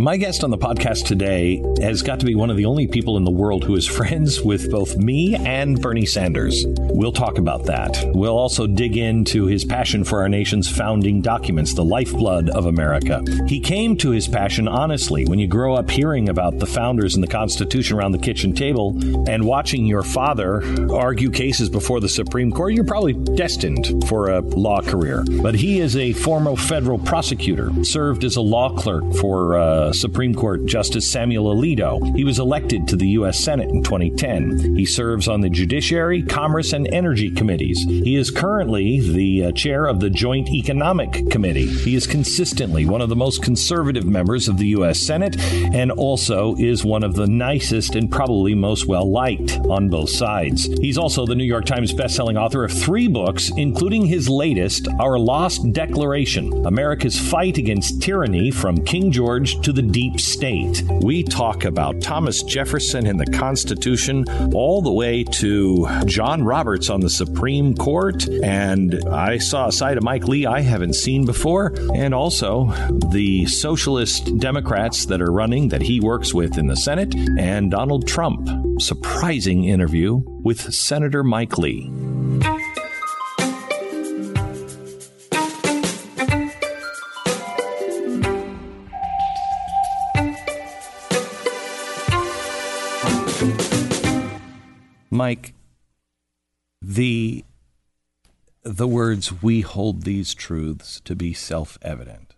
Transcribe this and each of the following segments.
My guest on the podcast today has got to be one of the only people in the world who is friends with both me and Bernie Sanders. We'll talk about that. We'll also dig into his passion for our nation's founding documents, the lifeblood of America. He came to his passion honestly. When you grow up hearing about the founders and the Constitution around the kitchen table and watching your father argue cases before the Supreme Court, you're probably destined for a law career. But he is a former federal prosecutor, served as a law clerk for Supreme Court Justice Samuel Alito. He was elected to the U.S. Senate in 2010. He serves on the Judiciary, Commerce, and Energy Committees. He is currently the chair of the Joint Economic Committee. He is consistently one of the most conservative members of the U.S. Senate and also is one of the nicest and probably most well-liked on both sides. He's also the New York Times bestselling author of 3 books, including his latest, Our Lost Declaration, America's Fight Against Tyranny from King George to the Deep State. We talk about Thomas Jefferson and the Constitution all the way to John Roberts on the Supreme Court. And I saw a side of Mike Lee I haven't seen before. And also the socialist Democrats that are running that he works with in the Senate and Donald Trump. Surprising interview with Senator Mike Lee. Mike, the words, "we hold these truths to be self-evident,"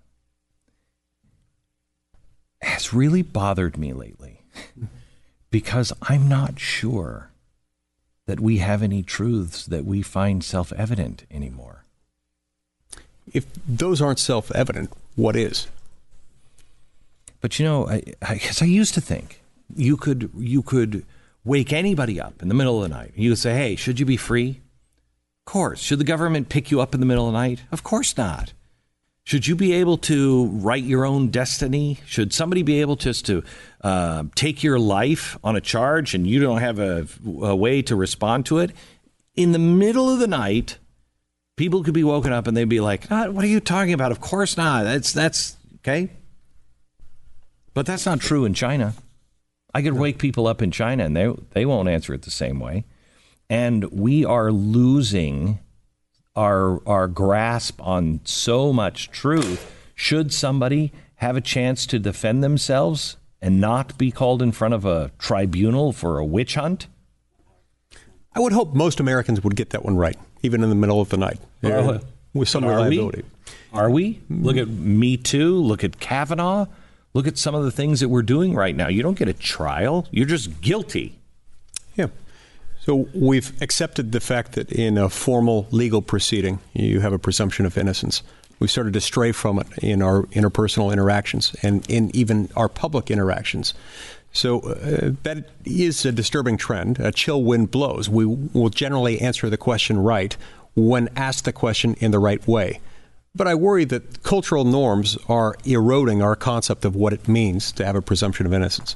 has really bothered me lately because I'm not sure that we have any truths that we find self-evident anymore. If those aren't self-evident, what is? But you know, I used to think you could wake anybody up in the middle of the night. You would say, hey, should you be free? Of course. Should the government pick you up in the middle of the night? Of course not. Should you be able to write your own destiny? Should somebody be able just to take your life on a charge and you don't have a way to respond to it? In the middle of the night, people could be woken up and they'd be like, what are you talking about? Of course not. That's okay. But that's not true in China. I could wake people up in China and they won't answer it the same way. And we are losing our grasp on so much truth. Should somebody have a chance to defend themselves and not be called in front of a tribunal for a witch hunt? I would hope most Americans would get that one right, even in the middle of the night, with some reliability. Are we? Look at Me Too. Look at Kavanaugh. Look at some of the things that we're doing right now. You don't get a trial. You're just guilty. Yeah. So we've accepted the fact that in a formal legal proceeding, you have a presumption of innocence. We've started to stray from it in our interpersonal interactions and in even our public interactions. So that is a disturbing trend. A chill wind blows. We will generally answer the question right when asked the question in the right way. But I worry that cultural norms are eroding our concept of what it means to have a presumption of innocence.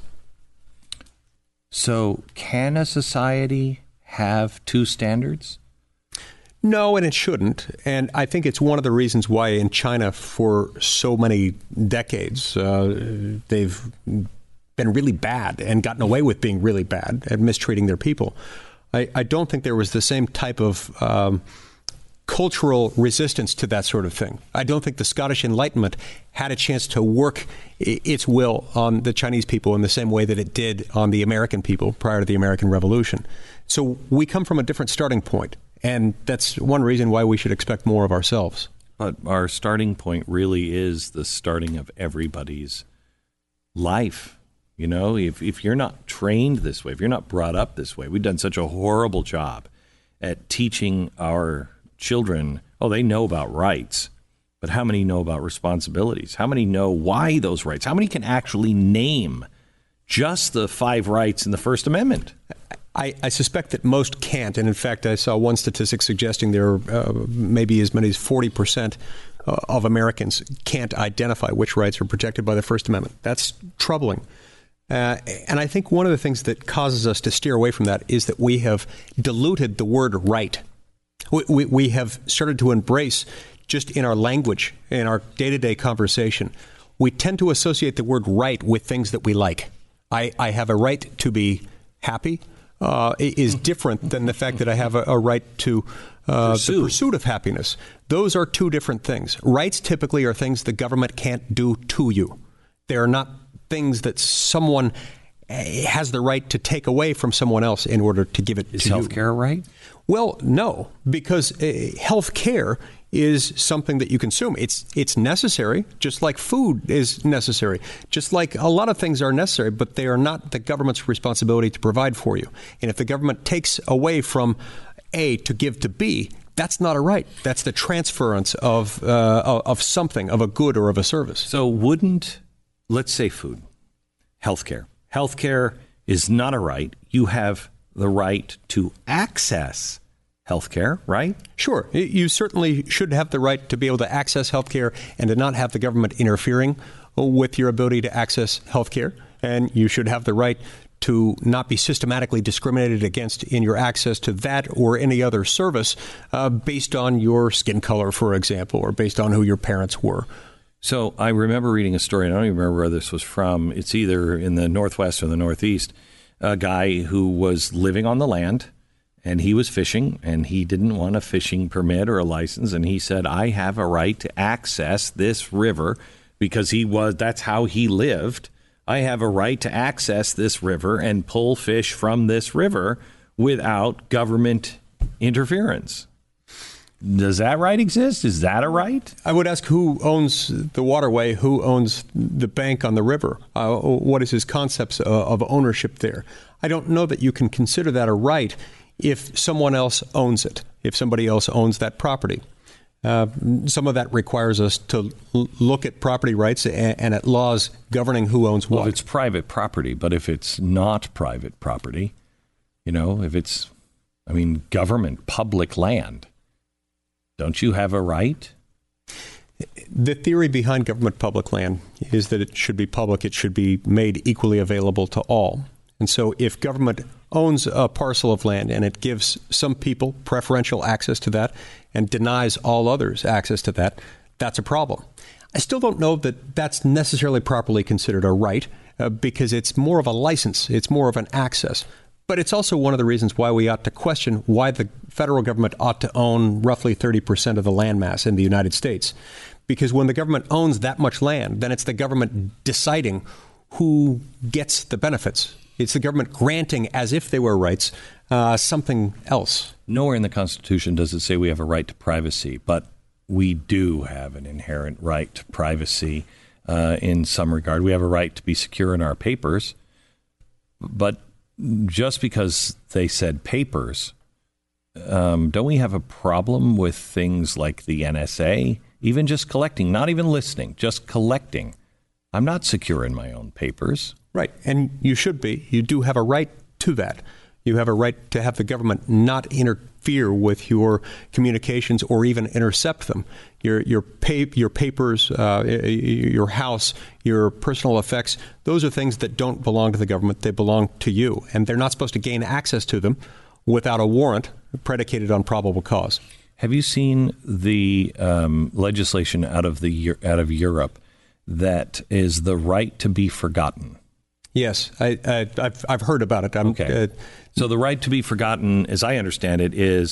So can a society have 2 standards? No, and it shouldn't. And I think it's one of the reasons why in China for so many decades, they've been really bad and gotten away with being really bad at mistreating their people. I don't think there was the same type of cultural resistance to that sort of thing. I don't think the Scottish Enlightenment had a chance to work its will on the Chinese people in the same way that it did on the American people prior to the American Revolution. So we come from a different starting point, and that's one reason why we should expect more of ourselves. But our starting point really is the starting of everybody's life. You know, if you're not trained this way, if you're not brought up this way, we've done such a horrible job at teaching our children, they know about rights, but how many know about responsibilities? How many know why those rights? How many can actually name just the 5 rights in the First Amendment? I suspect that most can't. And in fact, I saw one statistic suggesting there are maybe as many as 40% of Americans can't identify which rights are protected by the First Amendment. That's troubling. And I think one of the things that causes us to steer away from that is that we have diluted the word right. We have started to embrace, just in our language, in our day-to-day conversation, we tend to associate the word right with things that we like. I have a right to be happy is different than the fact that I have a right to the pursuit of happiness. Those are two different things. Rights typically are things the government can't do to you. They are not things that someone has the right to take away from someone else in order to give it to you. Is health care a right? Well, no, because health care is something that you consume. It's necessary, just like food is necessary, just like a lot of things are necessary, but they are not the government's responsibility to provide for you. And if the government takes away from A to give to B, that's not a right. That's the transference of something, of a good or of a service. So wouldn't, let's say food, healthcare. Healthcare is not a right. You have the right to access healthcare, right? Sure. You certainly should have the right to be able to access healthcare and to not have the government interfering with your ability to access healthcare. And you should have the right to not be systematically discriminated against in your access to that or any other service based on your skin color, for example, or based on who your parents were. So I remember reading a story, and I don't even remember where this was from. It's either in the Northwest or the Northeast, a guy who was living on the land, and he was fishing, and he didn't want a fishing permit or a license, and he said, I have a right to access this river because that's how he lived. I have a right to access this river and pull fish from this river without government interference. Does that right exist? Is that a right? I would ask who owns the waterway, who owns the bank on the river. What is his concepts of ownership there? I don't know that you can consider that a right if someone else owns it, if somebody else owns that property. Some of that requires us to look at property rights and at laws governing who owns what. Well, if it's private property, but if it's not private property, if it's, government, public land, don't you have a right? The theory behind government public land is that it should be public. It should be made equally available to all. And so if government owns a parcel of land and it gives some people preferential access to that and denies all others access to that, that's a problem. I still don't know that that's necessarily properly considered a right because it's more of a license. It's more of an access. But it's also one of the reasons why we ought to question why the federal government ought to own roughly 30% of the landmass in the United States. Because when the government owns that much land, then it's the government deciding who gets the benefits. It's the government granting, as if they were rights, something else. Nowhere in the Constitution does it say we have a right to privacy, but we do have an inherent right to privacy in some regard. We have a right to be secure in our papers, but just because they said papers, don't we have a problem with things like the NSA? Even just collecting, not even listening, just collecting. I'm not secure in my own papers. Right, and you should be. You do have a right to that. You have a right to have the government not interfere with your communications or even intercept them. Your papers, your house, your personal effects, those are things that don't belong to the government. They belong to you, and they're not supposed to gain access to them without a warrant predicated on probable cause. Have you seen the legislation out of Europe that is the right to be forgotten? Yes, I've heard about it. Okay. So the right to be forgotten, as I understand it, is,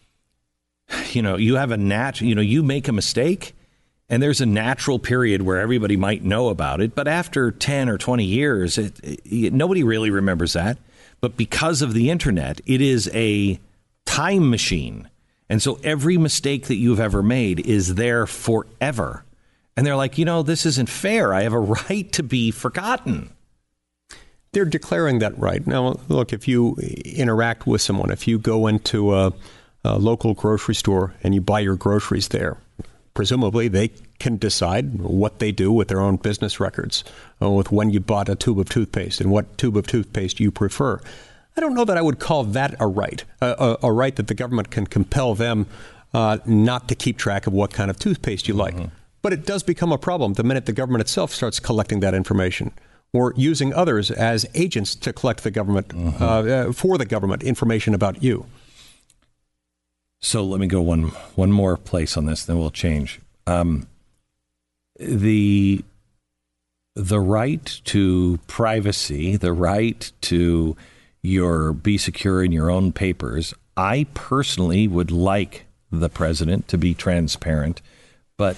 you have you make a mistake and there's a natural period where everybody might know about it. But after 10 or 20 years, nobody really remembers that. But because of the internet, it is a time machine. And so every mistake that you've ever made is there forever. And they're like, this isn't fair. I have a right to be forgotten. They're declaring that right. Now, look, if you interact with someone, if you go into a local grocery store and you buy your groceries there, presumably they can decide what they do with their own business records, with when you bought a tube of toothpaste and what tube of toothpaste you prefer. I don't know that I would call that a right, a right that the government can compel them not to keep track of what kind of toothpaste you like. Mm-hmm. But it does become a problem the minute the government itself starts collecting that information, or using others as agents to collect the government, for the government, information about you. So let me go one more place on this, then we'll change. The the right to privacy, the right to be secure in your own papers. I personally would like the president to be transparent, but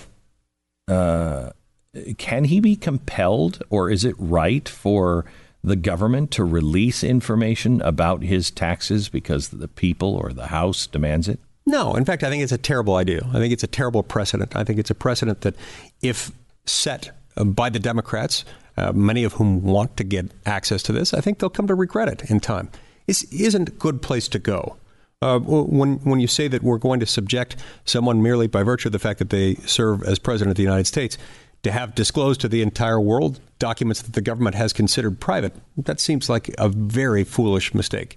can he be compelled, or is it right for the government to release information about his taxes because the people or the House demands it? No. In fact, I think it's a terrible idea. I think it's a terrible precedent. I think it's a precedent that, if set by the Democrats, many of whom want to get access to this, I think they'll come to regret it in time. This isn't a good place to go. When you say that we're going to subject someone merely by virtue of the fact that they serve as president of the United States to have disclosed to the entire world documents that the government has considered private, that seems like a very foolish mistake.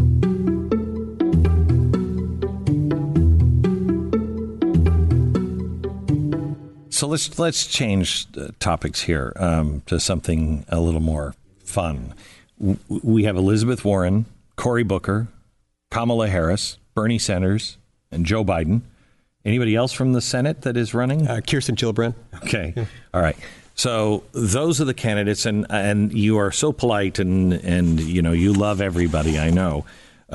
So let's change topics here to something a little more fun. We have Elizabeth Warren, Cory Booker, Kamala Harris, Bernie Sanders, and Joe Biden. Anybody else from the Senate that is running? Kirsten Gillibrand. Okay. Yeah. All right. So those are the candidates, and you are so polite and you love everybody, I know.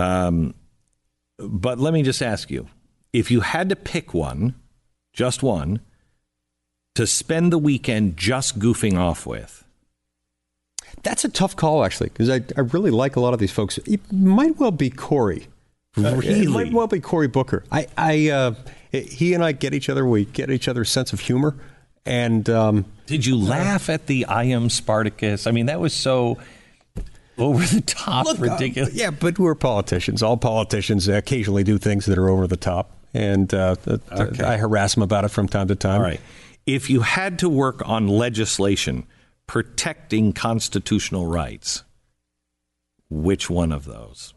But let me just ask you, if you had to pick one, just one, to spend the weekend just goofing off with. That's a tough call, actually, because I really like a lot of these folks. It might well be Cory. Really? It might well be Cory Booker. He and I get each other. We get each other's sense of humor. And did you laugh at the I Am Spartacus? I mean, that was so over the top, ridiculous. Yeah, but we're politicians. All politicians occasionally do things that are over the top. And okay. I harass them about it from time to time. All right. If you had to work on legislation protecting constitutional rights, which one of those?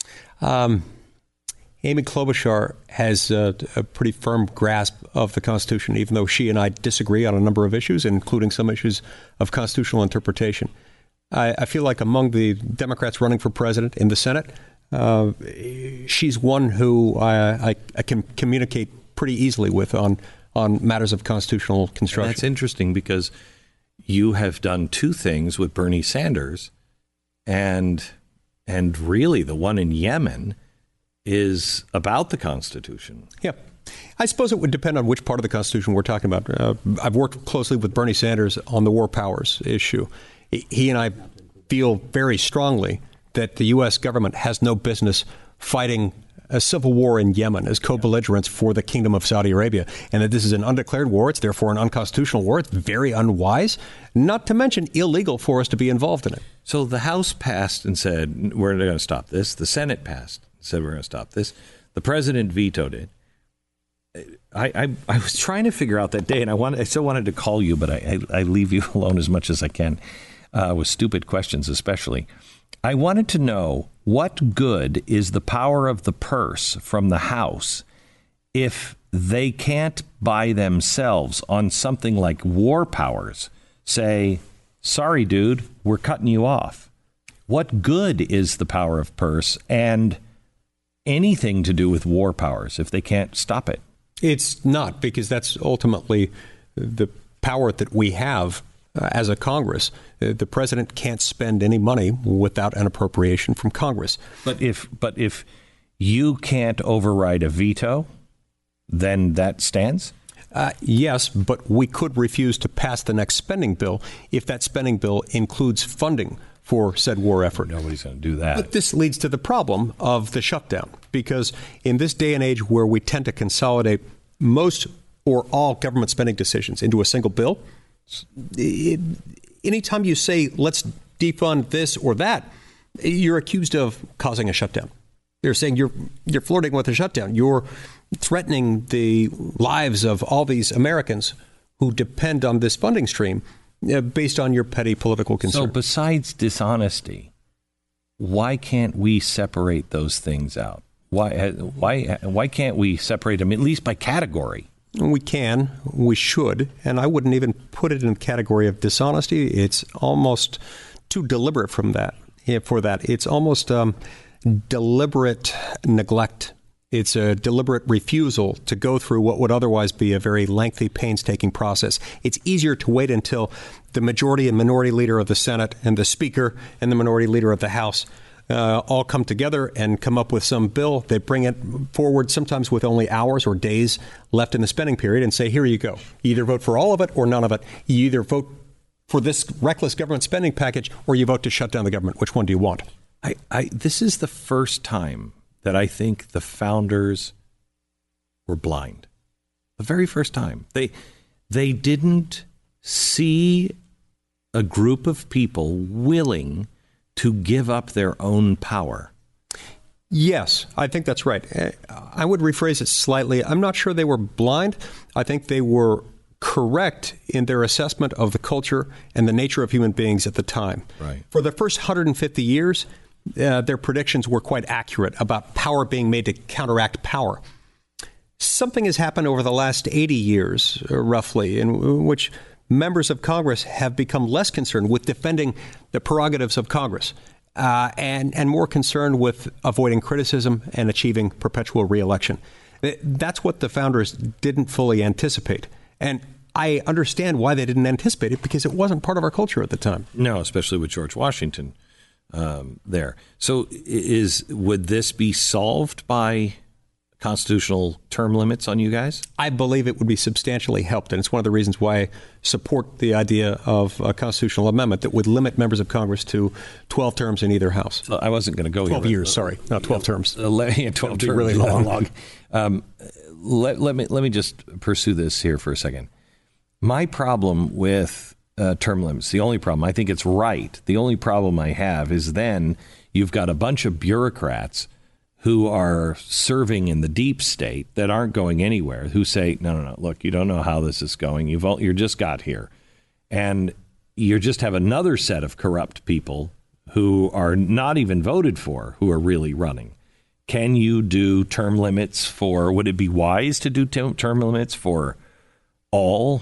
Amy Klobuchar has a pretty firm grasp of the Constitution, even though she and I disagree on a number of issues, including some issues of constitutional interpretation. I feel like among the Democrats running for president in the Senate, she's one who I can communicate pretty easily with on matters of constitutional construction. And that's interesting because you have done two things with Bernie Sanders, and really the one in Yemen is about the Constitution. Yeah. I suppose it would depend on which part of the Constitution we're talking about. I've worked closely with Bernie Sanders on the war powers issue. He and I feel very strongly that the U.S. government has no business fighting a civil war in Yemen as co-belligerents for the Kingdom of Saudi Arabia, and that this is an undeclared war. It's therefore an unconstitutional war. It's very unwise, not to mention illegal for us to be involved in it. So the House passed and said, we're going to stop this. The Senate passed and said, we're going to stop this. The president vetoed it. I was trying to figure out that day, and I still wanted to call you, but I leave you alone as much as I can with stupid questions especially. I wanted to know, what good is the power of the purse from the House if they can't by themselves on something like war powers say, sorry, dude, we're cutting you off? What good is the power of purse and anything to do with war powers if they can't stop it? It's not, because that's ultimately the power that we have as a Congress. The president can't spend any money without an appropriation from Congress. But if you can't override a veto, then that stands? Yes, but we could refuse to pass the next spending bill if that spending bill includes funding for said war effort. Nobody's going to do that. But this leads to the problem of the shutdown, because in this day and age where we tend to consolidate most or all government spending decisions into a single bill, anytime you say, let's defund this or that, you're accused of causing a shutdown. They're saying you're flirting with a shutdown. You're threatening the lives of all these Americans who depend on this funding stream based on your petty political concern. So besides dishonesty, why can't we separate those things out? Why can't we separate them at least by category? We can, we should, and I wouldn't even put it in the category of dishonesty. It's almost too deliberate for that. It's almost deliberate neglect. It's a deliberate refusal to go through what would otherwise be a very lengthy, painstaking process. It's easier to wait until the majority and minority leader of the Senate and the Speaker and the minority leader of the House all come together and come up with some bill. They bring it forward sometimes with only hours or days left in the spending period and say, here you go. You either vote for all of it or none of it. You either vote for this reckless government spending package or you vote to shut down the government. Which one do you want? This is the first time that I think the founders were blind. The very first time. They didn't see a group of people willing to give up their own power. Yes, I think that's right. I would rephrase it slightly. I'm not sure they were blind. I think they were correct in their assessment of the culture and the nature of human beings at the time. Right. For the first 150 years, their predictions were quite accurate about power being made to counteract power. Something has happened over the last 80 years, roughly, in which members of Congress have become less concerned with defending the prerogatives of Congress and more concerned with avoiding criticism and achieving perpetual reelection. That's what the founders didn't fully anticipate. And I understand why they didn't anticipate it, because it wasn't part of our culture at the time. No, especially with George Washington there. So would this be solved by constitutional term limits on you guys? I believe it would be substantially helped, and it's one of the reasons why I support the idea of a constitutional amendment that would limit members of Congress to 12 terms in either house. So I wasn't going to go 12 here. years, sorry, not 12 terms. 12 terms. Really long. Let me just pursue this here for a second. My problem with term limits, the only problem, I think it's right. The only problem I have is then you've got a bunch of bureaucrats who are serving in the deep state that aren't going anywhere, who say, no, look, you don't know how this is going. You just got here. And you just have another set of corrupt people who are not even voted for, who are really running. Can you do term limits would it be wise to do term limits for all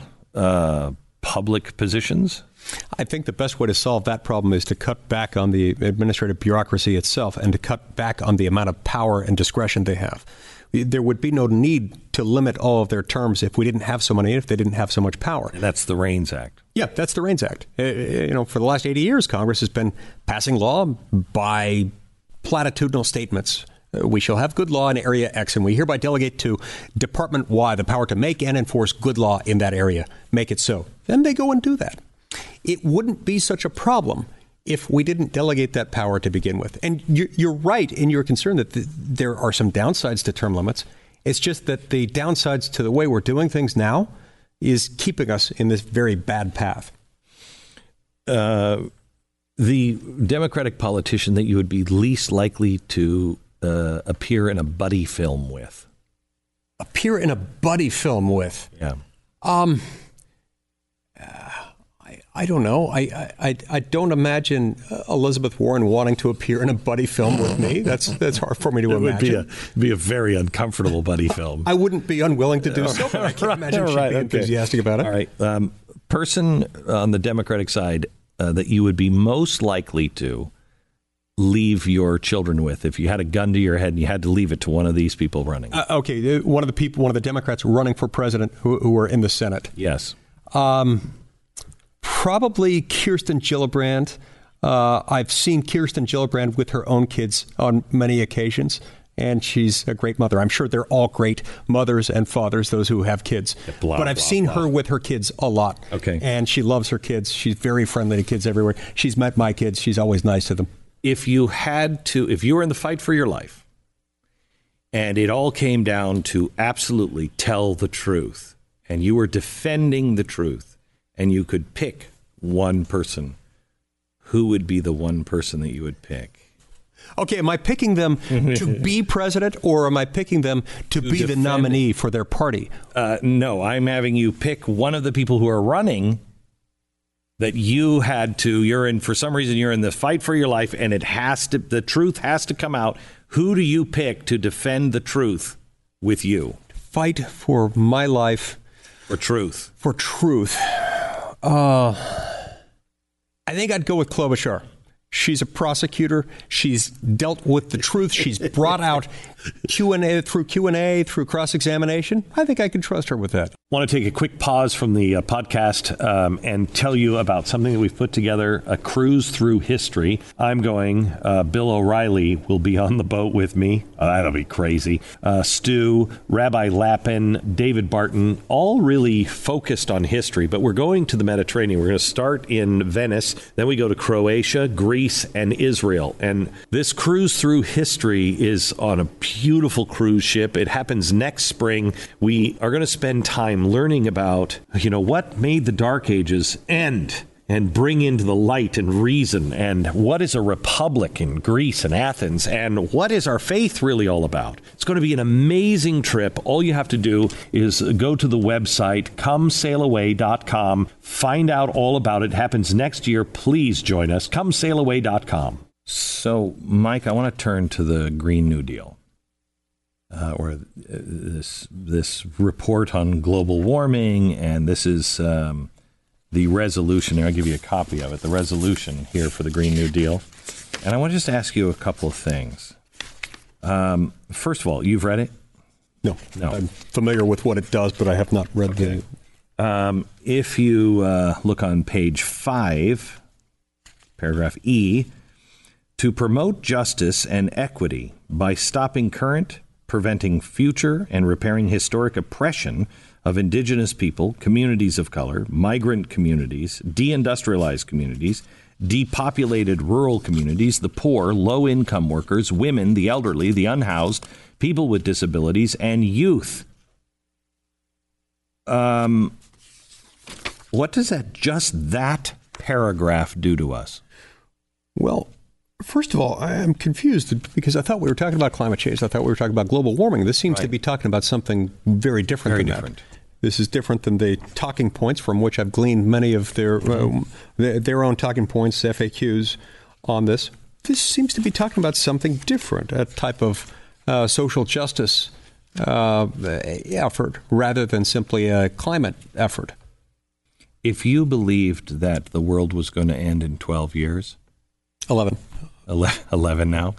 public positions? I think the best way to solve that problem is to cut back on the administrative bureaucracy itself and to cut back on the amount of power and discretion they have. There would be no need to limit all of their terms if we didn't have so many, if they didn't have so much power. And that's the REINS Act. Yeah, that's the REINS Act. For the last 80 years, Congress has been passing law by platitudinal statements. We shall have good law in area X, and we hereby delegate to Department Y the power to make and enforce good law in that area. Make it so. Then they go and do that. It wouldn't be such a problem if we didn't delegate that power to begin with. And you're right in your concern that there are some downsides to term limits. It's just that the downsides to the way we're doing things now is keeping us in this very bad path. The Democratic politician that you would be least likely to appear in a buddy film with. Appear in a buddy film with? Yeah. I don't know. I don't imagine Elizabeth Warren wanting to appear in a buddy film with me. That's hard for me to imagine. It would be a very uncomfortable buddy film. I wouldn't be unwilling to do so, but I can't imagine she'd be enthusiastic about it. All right. Person on the Democratic side that you would be most likely to leave your children with, if you had a gun to your head and you had to leave it to one of these people running. Okay. One of the Democrats running for president who are in the Senate. Yes. Probably Kirsten Gillibrand. I've seen Kirsten Gillibrand with her own kids on many occasions, and she's a great mother. I'm sure they're all great mothers and fathers, those who have kids. But I've seen her with her kids a lot. Okay. And she loves her kids. She's very friendly to kids everywhere. She's met my kids. She's always nice to them. If you were in the fight for your life, and it all came down to absolutely tell the truth, and you were defending the truth, and you could pick one person, who would be the one person that you would pick? Okay, am I picking them to be president, or am I picking them to be the nominee for their party? No, I'm having you pick one of the people who are running that you had to, for some reason, you're in the fight for your life, and the truth has to come out. Who do you pick to defend the truth with you? Fight for my life. For truth. For truth. I think I'd go with Klobuchar. She's a prosecutor. She's dealt with the truth. She's brought out Q&A, through cross-examination, I think I can trust her with that. Want to take a quick pause from the podcast and tell you about something that we've put together, a cruise through history. I'm going. Bill O'Reilly will be on the boat with me. That'll be crazy. Stu, Rabbi Lapin, David Barton, all really focused on history, but we're going to the Mediterranean. We're going to start in Venice, then we go to Croatia, Greece, and Israel. And this cruise through history is on a beautiful cruise ship. It happens next spring. We are going to spend time learning about, what made the Dark Ages end and bring into the light and reason, and what is a republic in Greece and Athens, and what is our faith really all about. It's going to be an amazing trip. All you have to do is go to the website, comesailaway.com, find out all about it. It happens next year. Please join us, comesailaway.com. So, Mike, I want to turn to the Green New Deal. Or this report on global warming, and this is the resolution. I'll give you a copy of it, the resolution here for the Green New Deal. And I want to just ask you a couple of things. First of all, you've read it? No. I'm familiar with what it does, but I have not read the... if you look on page 5, paragraph E, to promote justice and equity by stopping current, preventing future, and repairing historic oppression of indigenous people, communities of color, migrant communities, deindustrialized communities, depopulated rural communities, the poor, low-income workers, women, the elderly, the unhoused, people with disabilities, and youth. What does that paragraph do to us? Well, first of all, I am confused because I thought we were talking about climate change. I thought we were talking about global warming. This seems to be talking about something very different than that. This is different than the talking points from which I've gleaned many of their own talking points, FAQs on this. This seems to be talking about something different, a type of social justice effort rather than simply a climate effort. If you believed that the world was going to end in 12 years... 11 now.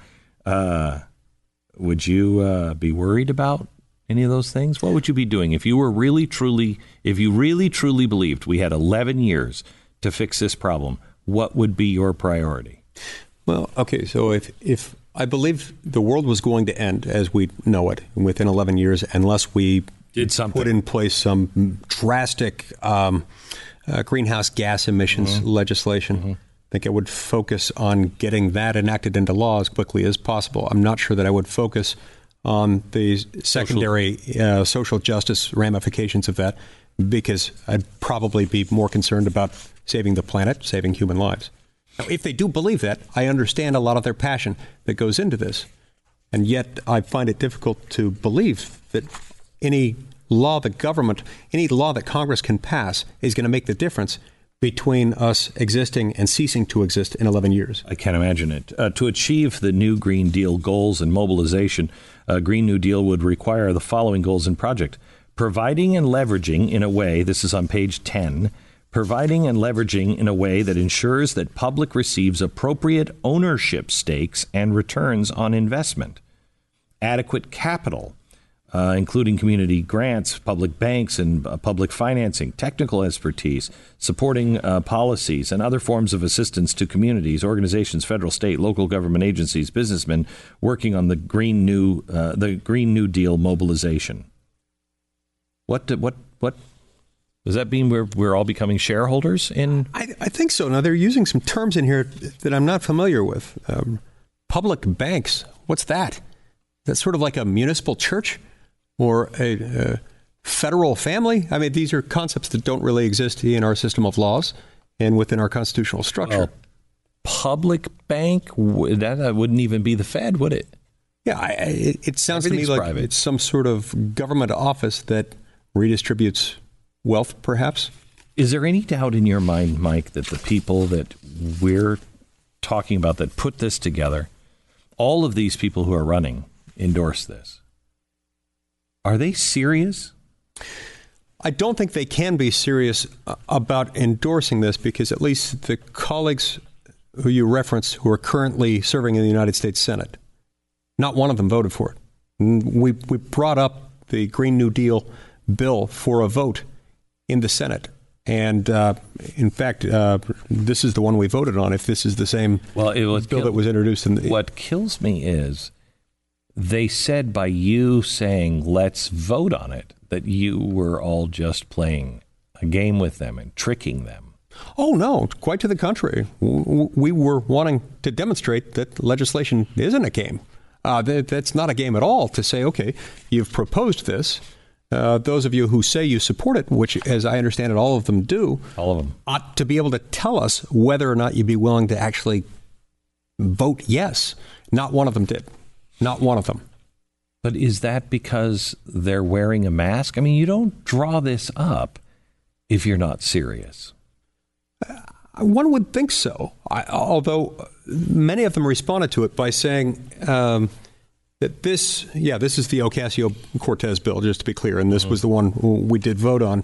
Would you be worried about any of those things? What would you be doing if you really truly believed we had 11 years to fix this problem? What would be your priority? Well, okay, so if I believe the world was going to end as we know it within 11 years, unless we did something, put in place some drastic greenhouse gas emissions legislation. I think I would focus on getting that enacted into law as quickly as possible. I'm not sure that I would focus on the secondary social justice ramifications of that, because I'd probably be more concerned about saving the planet, saving human lives. Now, if they do believe that, I understand a lot of their passion that goes into this. And yet I find it difficult to believe that any law that Congress can pass is going to make the difference between us existing and ceasing to exist in 11 years. I can't imagine it. To achieve the new Green Deal goals and mobilization, a Green New Deal would require the following goals and project. Providing and leveraging in a way, this is on page 10, providing and leveraging in a way that ensures that public receives appropriate ownership stakes and returns on investment. Adequate capital, including community grants, public banks, and public financing, technical expertise, supporting policies, and other forms of assistance to communities, organizations, federal, state, local government agencies, businessmen working on the Green New Deal mobilization. What does that mean? We're all becoming shareholders in? I think so. Now they're using some terms in here that I'm not familiar with. Public banks. What's that? That's sort of like a municipal church or a federal family. I mean, these are concepts that don't really exist in our system of laws and within our constitutional structure. Well, public bank, that wouldn't even be the Fed, would it? Yeah, it sounds to me like private. It's some sort of government office that redistributes wealth, perhaps. Is there any doubt in your mind, Mike, that the people that we're talking about that put this together, all of these people who are running, endorse this? Are they serious? I don't think they can be serious about endorsing this, because at least the colleagues who you referenced who are currently serving in the United States Senate, not one of them voted for it. We brought up the Green New Deal bill for a vote in the Senate. And in fact, this is the one we voted on, if this is the same bill that was introduced. What kills me is they said by you saying, let's vote on it, that you were all just playing a game with them and tricking them. Oh, no, quite to the contrary. We were wanting to demonstrate that legislation isn't a game. That's not a game at all to say, okay, you've proposed this. Those of you who say you support it, which, as I understand it, all of them do, ought to be able to tell us whether or not you'd be willing to actually vote yes. Not one of them did. Not one of them. But is that because they're wearing a mask? I mean, you don't draw this up if you're not serious. One would think so, although many of them responded to it by saying that this is the Ocasio-Cortez bill, just to be clear, and this was the one we did vote on.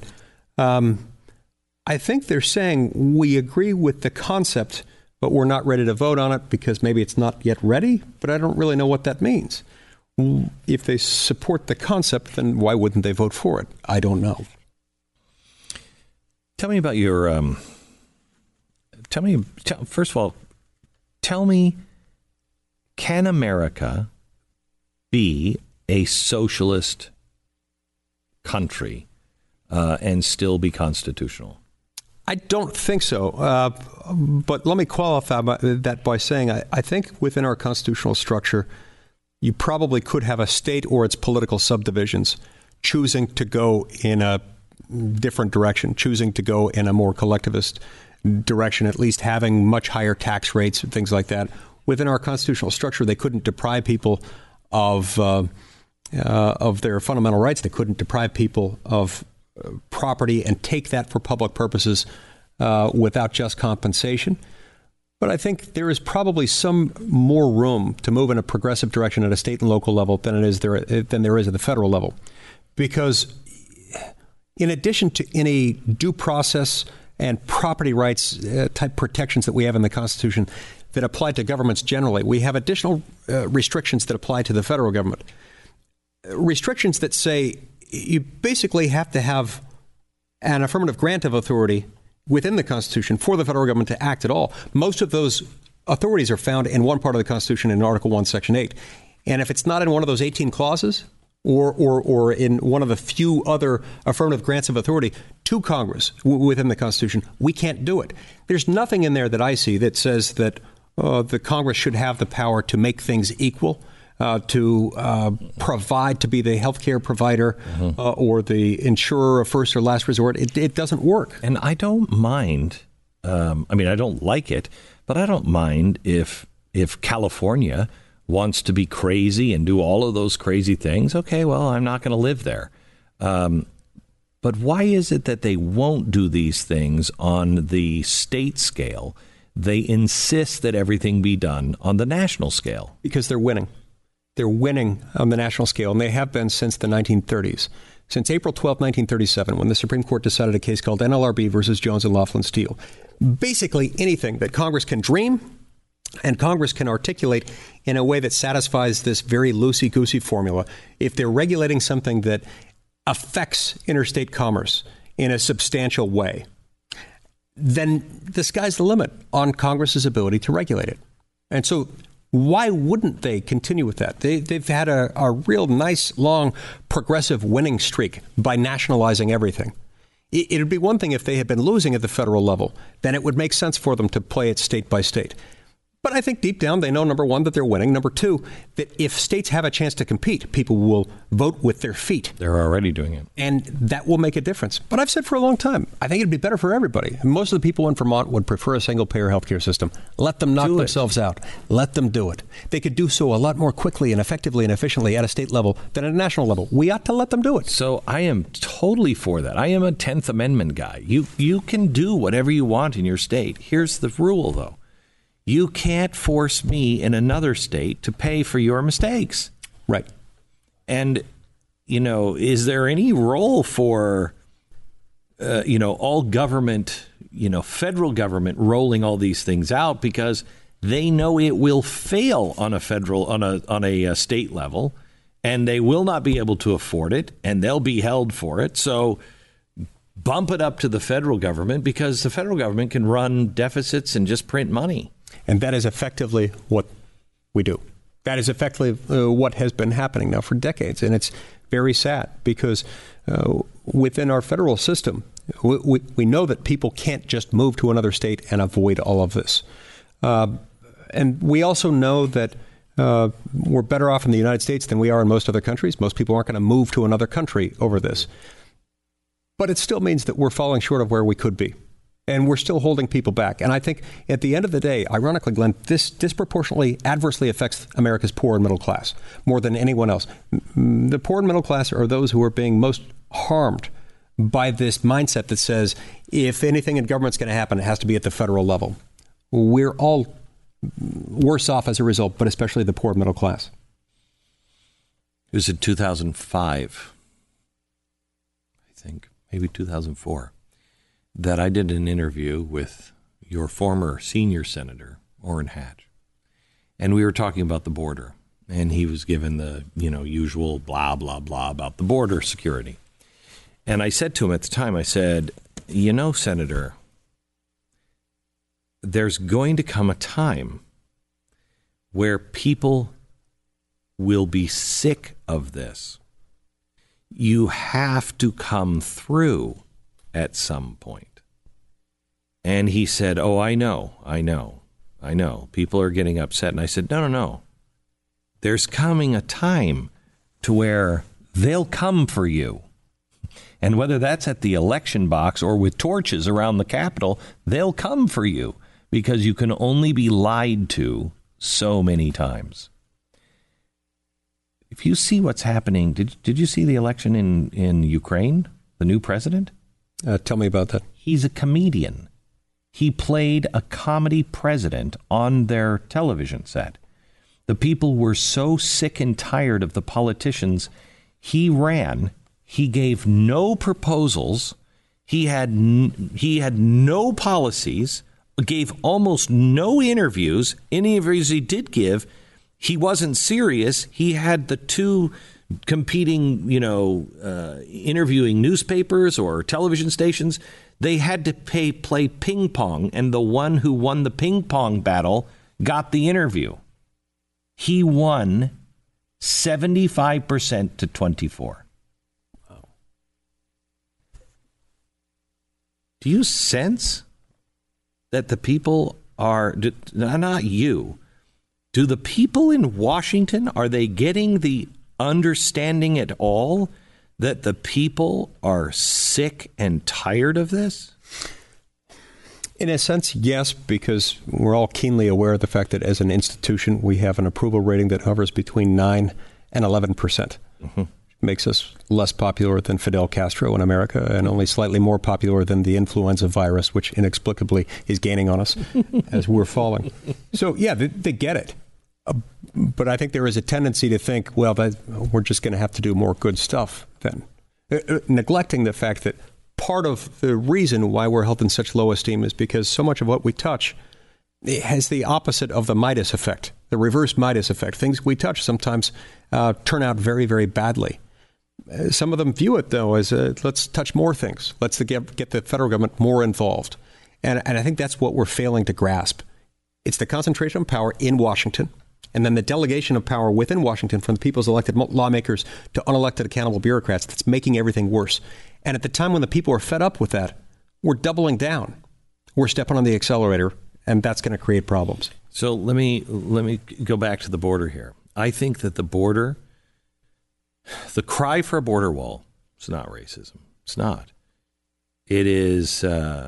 I think they're saying we agree with the concept, but we're not ready to vote on it because maybe it's not yet ready, but I don't really know what that means. If they support the concept, then why wouldn't they vote for it? I don't know. Tell me about your... first of all, tell me, can America be a socialist country and still be constitutional? I don't think so. But let me qualify that by saying I think within our constitutional structure, you probably could have a state or its political subdivisions choosing to go in a different direction, choosing to go in a more collectivist direction, at least having much higher tax rates and things like that. Within our constitutional structure, they couldn't deprive people of their fundamental rights. They couldn't deprive people of property and take that for public purposes without just compensation. But I think there is probably some more room to move in a progressive direction at a state and local level than there is at the federal level. Because in addition to any due process and property rights type protections that we have in the Constitution that apply to governments generally, we have additional restrictions that apply to the federal government. Restrictions that say you basically have to have an affirmative grant of authority within the Constitution for the federal government to act at all. Most of those authorities are found in one part of the Constitution in Article 1, Section 8. And if it's not in one of those 18 clauses or in one of the few other affirmative grants of authority to Congress within the Constitution, we can't do it. There's nothing in there that I see that says that the Congress should have the power to make things equal, to provide, to be the healthcare provider or the insurer of first or last resort. It doesn't work. And I don't mind. I don't like it, but I don't mind if California wants to be crazy and do all of those crazy things. Okay, well, I'm not going to live there. But why is it that they won't do these things on the state scale? They insist that everything be done on the national scale. Because they're winning. They're winning on the national scale, and they have been since the 1930s. Since April 12, 1937, when the Supreme Court decided a case called NLRB versus Jones and Laughlin Steel. Basically anything that Congress can dream and Congress can articulate in a way that satisfies this very loosey-goosey formula. If they're regulating something that affects interstate commerce in a substantial way, then the sky's the limit on Congress's ability to regulate it. And so why wouldn't they continue with that? They've had a real nice, long, progressive winning streak by nationalizing everything. It would be one thing if they had been losing at the federal level. Then it would make sense for them to play it state by state. But I think deep down they know, number one, that they're winning. Number two, that if states have a chance to compete, people will vote with their feet. They're already doing it. And that will make a difference. But I've said for a long time, I think it'd be better for everybody. Most of the people in Vermont would prefer a single-payer healthcare system. Let them knock themselves out. Let them do it. They could do so a lot more quickly and effectively and efficiently at a state level than at a national level. We ought to let them do it. So I am totally for that. I am a 10th Amendment guy. You can do whatever you want in your state. Here's the rule, though. You can't force me in another state to pay for your mistakes. Right. And, is there any role for, all government, federal government rolling all these things out because they know it will fail on a federal, on a state level. and they will not be able to afford it, and they'll be held for it. So bump it up to the federal government, because the federal government can run deficits and just print money. And that is effectively what we do. That is effectively what has been happening now for decades. And it's very sad because within our federal system, we know that people can't just move to another state and avoid all of this. And we also know that we're better off in the United States than we are in most other countries. Most people aren't going to move to another country over this. But it still means that we're falling short of where we could be. And we're still holding people back. And I think at the end of the day, ironically, Glenn, this disproportionately adversely affects America's poor and middle class more than anyone else. The poor and middle class are those who are being most harmed by this mindset that says if anything in government's going to happen, it has to be at the federal level. We're all worse off as a result, but especially the poor and middle class. It was in 2005, I think, maybe 2004. That I did an interview with your former senior senator, Orrin Hatch. And we were talking about the border. And he was given the, usual blah, blah, blah about the border security. And I said to him at the time, I said, Senator, there's going to come a time where people will be sick of this. You have to come through at some point. And he said, oh, I know. People are getting upset. And I said, no. There's coming a time to where they'll come for you. And whether that's at the election box or with torches around the Capitol, they'll come for you because you can only be lied to so many times. If you see what's happening, did you see the election in Ukraine, the new president? Tell me about that. He's a comedian. He played a comedy president on their television set. The people were so sick and tired of the politicians. He ran. He gave no proposals. He had no policies, gave almost no interviews. Any interviews he did give, he wasn't serious. He had the two competing, interviewing newspapers or television stations. They had to play ping pong, and the one who won the ping pong battle got the interview. He won 75% to 24%. Wow. Do you sense that the people are, not you, do the people in Washington, are they getting the understanding at all that the people are sick and tired of this? In a sense, yes, because we're all keenly aware of the fact that as an institution, we have an approval rating that hovers between 9 and 11%. Mm-hmm. Makes us less popular than Fidel Castro in America and only slightly more popular than the influenza virus, which inexplicably is gaining on us as we're falling. So, yeah, they get it. But I think there is a tendency to think, well, we're just going to have to do more good stuff then. Neglecting the fact that part of the reason why we're held in such low esteem is because so much of what we touch has the opposite of the Midas effect, the reverse Midas effect. Things we touch sometimes turn out very, very badly. Some of them view it, though, as let's touch more things. Let's get the federal government more involved. And I think that's what we're failing to grasp. It's the concentration of power in Washington, and then the delegation of power within Washington from the people's elected lawmakers to unelected accountable bureaucrats that's making everything worse. And at the time when the people are fed up with that, we're doubling down. We're stepping on the accelerator, and that's going to create problems. So let me go back to the border here. I think that the border, the cry for a border wall, it's not racism. It's not. It is.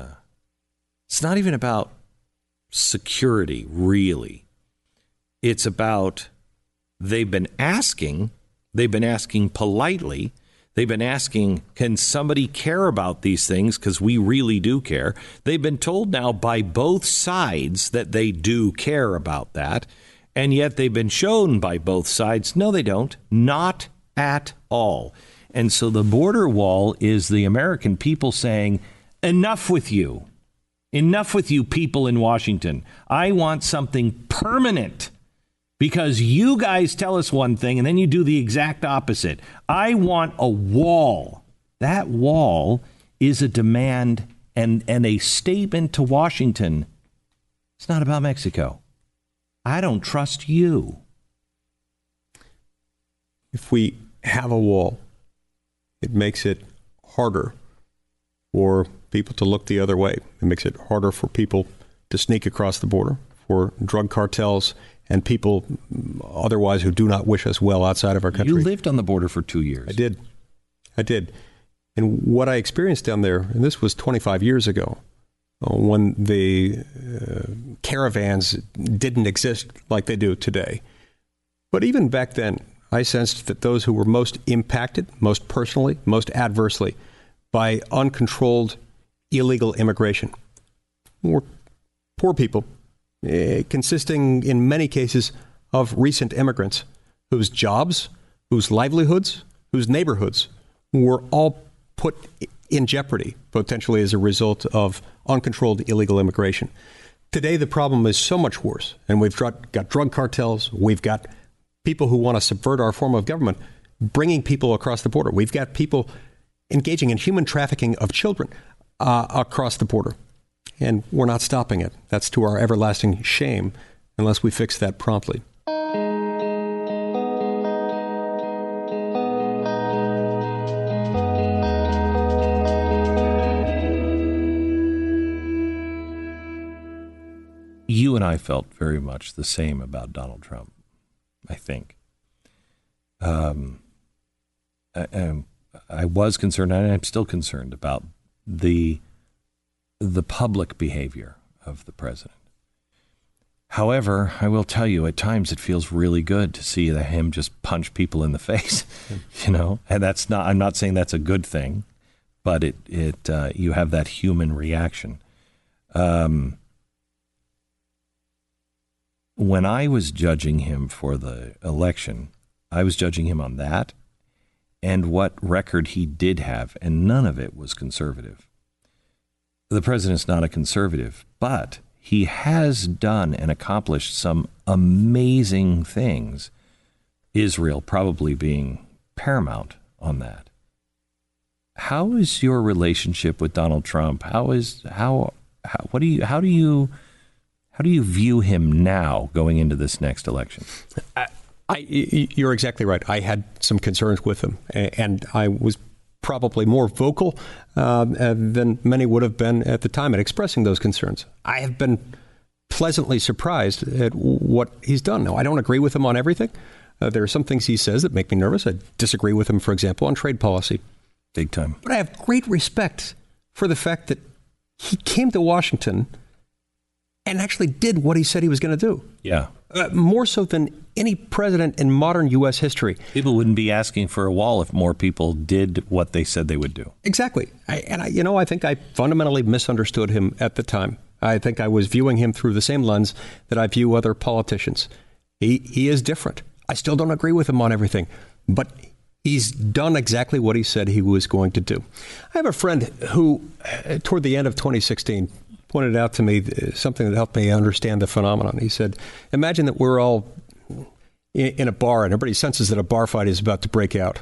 It's not even about security, really. It's about they've been asking politely. They've been asking, can somebody care about these things? Because we really do care. They've been told now by both sides that they do care about that. And yet they've been shown by both sides, no, they don't. Not at all. And so the border wall is the American people saying, enough with you. Enough with you people in Washington. I want something permanent. because you guys tell us one thing and then you do the exact opposite. I want a wall. That wall is a demand and a statement to Washington. It's not about Mexico. I don't trust you. If we have a wall, it makes it harder for people to look the other way. It makes it harder for people to sneak across the border, for drug cartels and people otherwise who do not wish us well outside of our country. You lived on the border for 2 years. I did. And what I experienced down there, and this was 25 years ago, when the caravans didn't exist like they do today. But even back then, I sensed that those who were most impacted, most personally, most adversely, by uncontrolled illegal immigration were poor people, consisting in many cases of recent immigrants whose jobs, whose livelihoods, whose neighborhoods were all put in jeopardy, potentially as a result of uncontrolled illegal immigration. Today, the problem is so much worse, and we've got drug cartels, we've got people who want to subvert our form of government, bringing people across the border. We've got people engaging in human trafficking of children across the border, and we're not stopping it. That's to our everlasting shame, unless we fix that promptly. You and I felt very much the same about Donald Trump, I think. I was concerned, and I'm still concerned about the public behavior of the president. However, I will tell you, at times it feels really good to see him just punch people in the face, and that's not. I'm not saying that's a good thing, but you have that human reaction. When I was judging him for the election, I was judging him on that and what record he did have, and none of it was conservative. The president's not a conservative, but he has done and accomplished some amazing things, Israel probably being paramount on that. How is your relationship with Donald Trump? How do you view him now going into this next election? You're exactly right. I had some concerns with him, and I was probably more vocal than many would have been at the time at expressing those concerns. I have been pleasantly surprised at what he's done. Now, I don't agree with him on everything. There are some things he says that make me nervous. I disagree with him, for example, on trade policy. Big time. But I have great respect for the fact that he came to Washington and actually did what he said he was going to do. Yeah. More so than any president in modern U.S. history. People wouldn't be asking for a wall if more people did what they said they would do. Exactly. I think I fundamentally misunderstood him at the time. I think I was viewing him through the same lens that I view other politicians. He is different. I still don't agree with him on everything, but he's done exactly what he said he was going to do. I have a friend who, toward the end of 2016, pointed out to me something that helped me understand the phenomenon. He said, imagine that we're all in a bar and everybody senses that a bar fight is about to break out.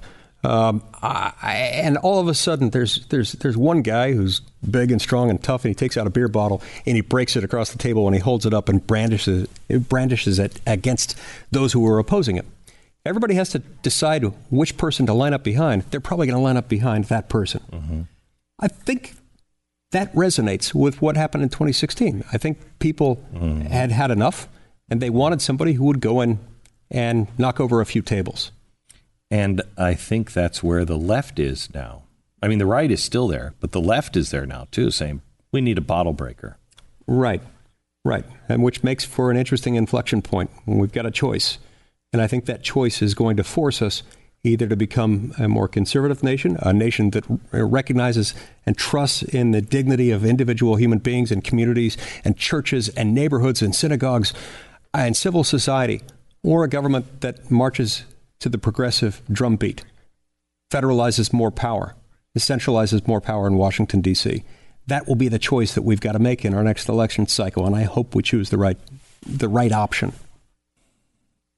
And all of a sudden, there's one guy who's big and strong and tough, and he takes out a beer bottle and he breaks it across the table and he holds it up and brandishes it against those who are opposing him. Everybody has to decide which person to line up behind. They're probably going to line up behind that person. Mm-hmm. I think that resonates with what happened in 2016. I think people had enough, and they wanted somebody who would go in and knock over a few tables. And I think that's where the left is now. I mean, the right is still there, but the left is there now, too, saying, we need a bottle breaker. Right. And which makes for an interesting inflection point when we've got a choice. And I think that choice is going to force us either to become a more conservative nation, a nation that recognizes and trusts in the dignity of individual human beings and communities and churches and neighborhoods and synagogues and civil society, or a government that marches to the progressive drumbeat, federalizes more power, essentializes more power in Washington, D.C. That will be the choice that we've got to make in our next election cycle, and I hope we choose the right option.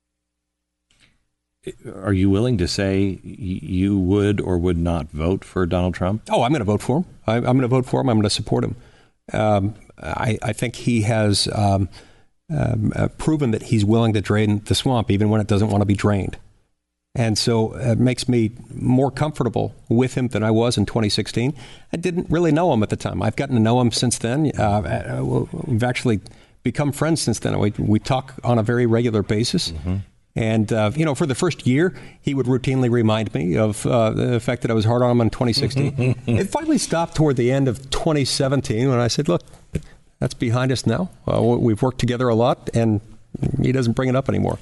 Are you willing to say you would or would not vote for Donald Trump? Oh, I'm going to vote for him. I'm going to vote for him. I'm going to support him. I think he has proven that he's willing to drain the swamp even when it doesn't want to be drained. And so it makes me more comfortable with him than I was in 2016. I didn't really know him at the time. I've gotten to know him since then. We've actually become friends since then. We talk on a very regular basis. Mm-hmm. And, for the first year, he would routinely remind me of the fact that I was hard on him in 2016. It finally stopped toward the end of 2017 when I said, look, that's behind us now. We've worked together a lot, and he doesn't bring it up anymore.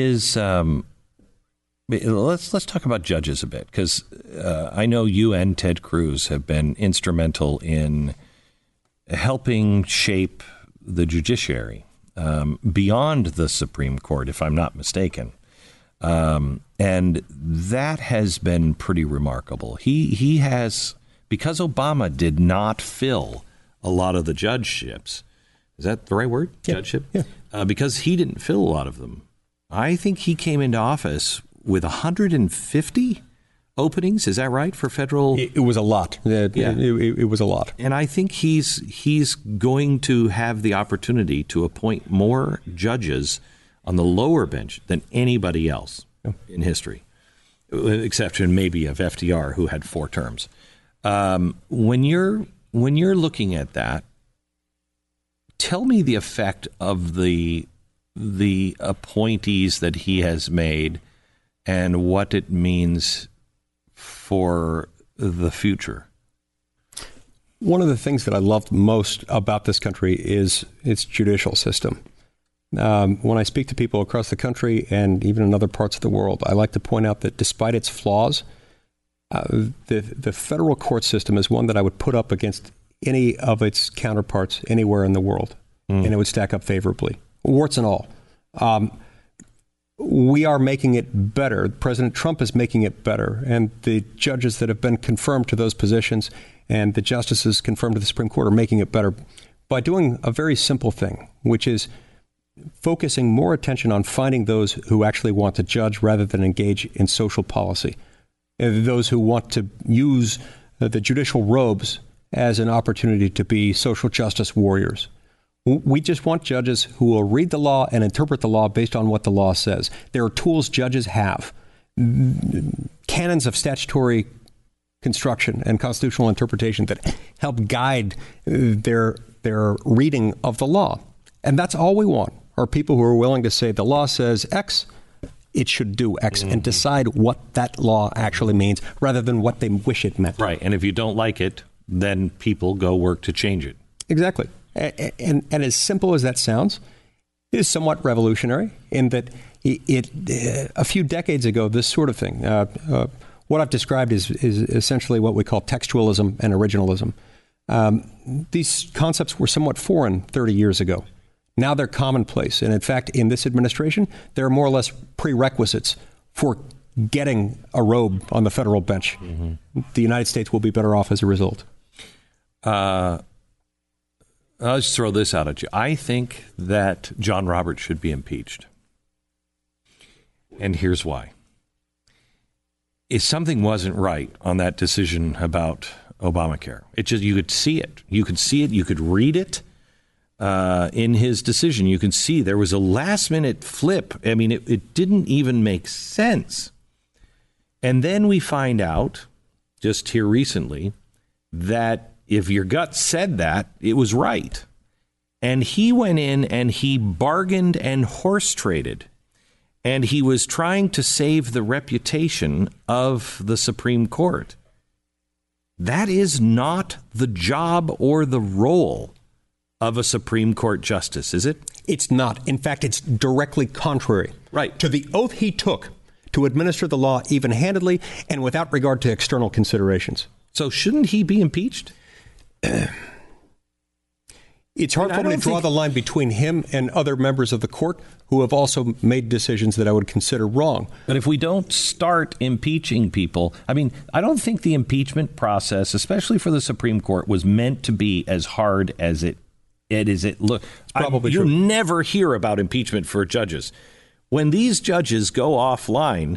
Let's talk about judges a bit, because I know you and Ted Cruz have been instrumental in helping shape the judiciary beyond the Supreme Court, if I'm not mistaken. And that has been pretty remarkable. He has, because Obama did not fill a lot of the judgeships. Is that the right word? Yeah. Judgeship? Yeah. Because he didn't fill a lot of them. I think he came into office with 150 openings. Is that right for federal? It was a lot. It was a lot. And I think he's going to have the opportunity to appoint more judges on the lower bench than anybody else in history, exception maybe of FDR, who had 4 terms. When you're looking at that, tell me the effect of the appointees that he has made and what it means for the future. One of the things that I loved most about this country is its judicial system. When I speak to people across the country and even in other parts of the world, I like to point out that despite its flaws, the federal court system is one that I would put up against any of its counterparts anywhere in the world, and it would stack up favorably, warts and all. We are making it better. President Trump is making it better. And the judges that have been confirmed to those positions and the justices confirmed to the Supreme Court are making it better by doing a very simple thing, which is focusing more attention on finding those who actually want to judge rather than engage in social policy. Those who want to use the judicial robes as an opportunity to be social justice warriors. We just want judges who will read the law and interpret the law based on what the law says. There are tools judges have, canons of statutory construction and constitutional interpretation that help guide their reading of the law. And that's all we want, are people who are willing to say the law says X, it should do X, and decide what that law actually means rather than what they wish it meant. Right. And if you don't like it, then people go work to change it. Exactly. And as simple as that sounds, it is somewhat revolutionary in that a few decades ago, this sort of thing, what I've described is essentially what we call textualism and originalism. These concepts were somewhat foreign 30 years ago. Now they're commonplace. And in fact, in this administration, there are more or less prerequisites for getting a robe on the federal bench. Mm-hmm. The United States will be better off as a result. I'll just throw this out at you. I think that John Roberts should be impeached. And here's why. If something wasn't right on that decision about Obamacare, you could see it. You could see it. You could read it in his decision. You can see there was a last-minute flip. I mean, it didn't even make sense. And then we find out, just here recently, that if your gut said that, it was right. And he went in and he bargained and horse traded. And he was trying to save the reputation of the Supreme Court. That is not the job or the role of a Supreme Court justice, is it? It's not. In fact, it's directly contrary. Right. To the oath he took to administer the law even-handedly and without regard to external considerations. So shouldn't he be impeached? It's hard for me to draw the line between him and other members of the court who have also made decisions that I would consider wrong. But if we don't start impeaching people, I mean, I don't think the impeachment process, especially for the Supreme Court, was meant to be as hard as it look. Probably you true. never hear about impeachment for judges. When these judges go offline,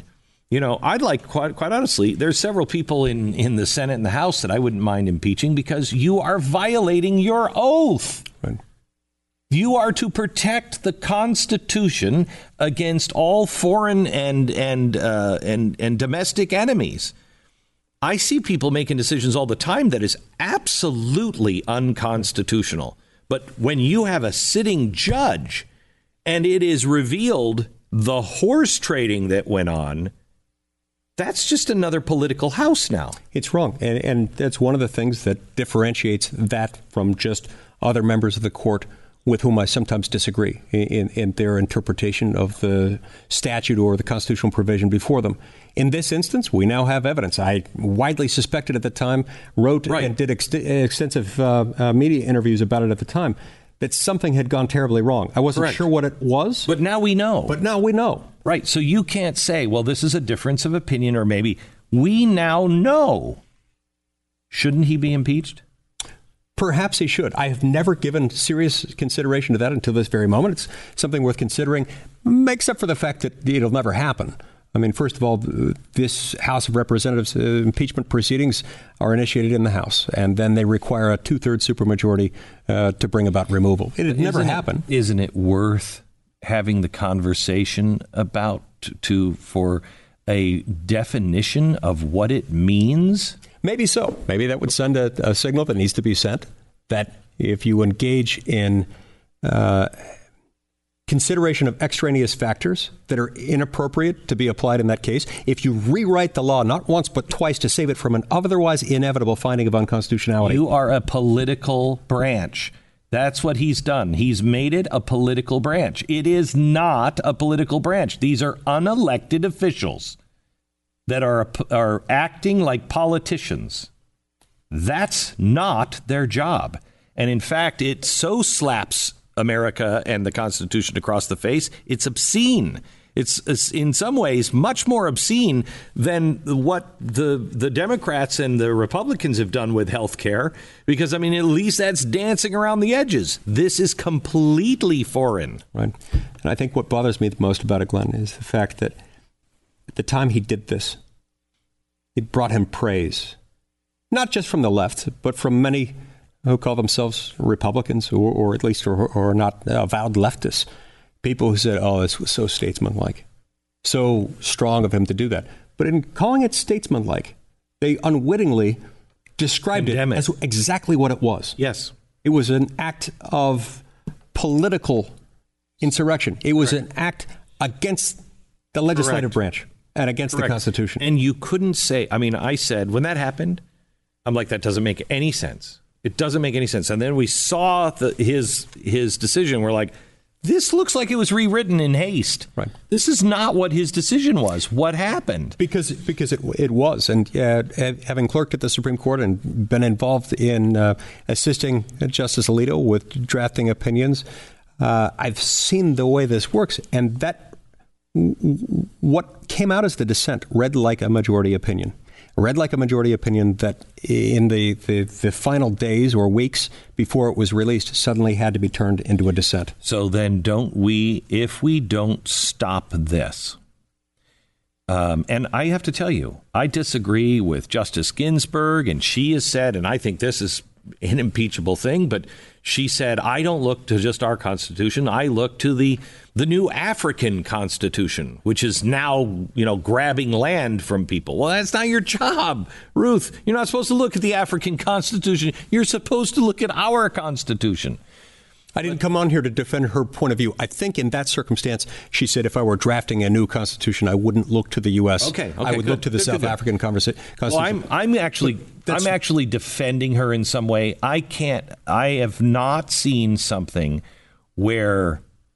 I'd like, quite honestly, there's several people in the Senate and the House that I wouldn't mind impeaching because you are violating your oath. Right. You are to protect the Constitution against all foreign and domestic enemies. I see people making decisions all the time that is absolutely unconstitutional. But when you have a sitting judge and it is revealed the horse trading that went on, that's just another political house now. It's wrong. And that's one of the things that differentiates that from just other members of the court with whom I sometimes disagree in their interpretation of the statute or the constitutional provision before them. In this instance, we now have evidence. I widely suspected at the time, wrote and did extensive media interviews about it at the time, that something had gone terribly wrong. I wasn't sure what it was. But now we know. Right. So you can't say, well, this is a difference of opinion, or maybe we now know. Shouldn't he be impeached? Perhaps he should. I have never given serious consideration to that until this very moment. It's something worth considering, except for the fact that it'll never happen. I mean, first of all, this House of Representatives impeachment proceedings are initiated in the House, and then they require a 2/3 supermajority to bring about removal. It had never happened. Isn't it worth having the conversation about for a definition of what it means? Maybe so. Maybe that would send a signal that needs to be sent, that if you engage in consideration of extraneous factors that are inappropriate to be applied in that case, if you rewrite the law not once but twice to save it from an otherwise inevitable finding of unconstitutionality. You are a political branch. That's what he's done. He's made it a political branch. It is not a political branch. These are unelected officials that are acting like politicians. That's not their job. And in fact, it so slaps America and the Constitution across the face, it's obscene. It's in some ways much more obscene than what the Democrats and the Republicans have done with health care, because, I mean, at least that's dancing around the edges. This is completely foreign. Right. And I think what bothers me the most about it, Glenn, is the fact that at the time he did this, it brought him praise, not just from the left, but from many who call themselves Republicans or at least or not avowed leftists. People who said, oh, this was so statesmanlike, so strong of him to do that. But in calling it statesmanlike, they unwittingly described it as exactly what it was. Yes. It was an act of political insurrection. It was an act against the legislative branch and against the Constitution. And you couldn't say, I mean, I said, when that happened, I'm like, that doesn't make any sense. It doesn't make any sense. And then we saw his decision. We're like, this looks like it was rewritten in haste. Right. This is not what his decision was. What happened? Because it was. And having clerked at the Supreme Court and been involved in assisting Justice Alito with drafting opinions, I've seen the way this works. And that what came out as the dissent read like a majority opinion. Read like a majority opinion that in the final days or weeks before it was released suddenly had to be turned into a dissent. So then if we don't stop this, and I have to tell you, I disagree with Justice Ginsburg, and she has said, and I think this is an impeachable thing, but she said, I don't look to just our Constitution. I look to the new African Constitution, which is now, grabbing land from people. Well, that's not your job, Ruth. You're not supposed to look at the African Constitution. You're supposed to look at our Constitution. I didn't come on here to defend her point of view. I think in that circumstance, she said, if I were drafting a new constitution, I wouldn't look to the U.S. Okay, I would look to the South African Constitution. Well, I'm actually defending her in some way. I have not seen something where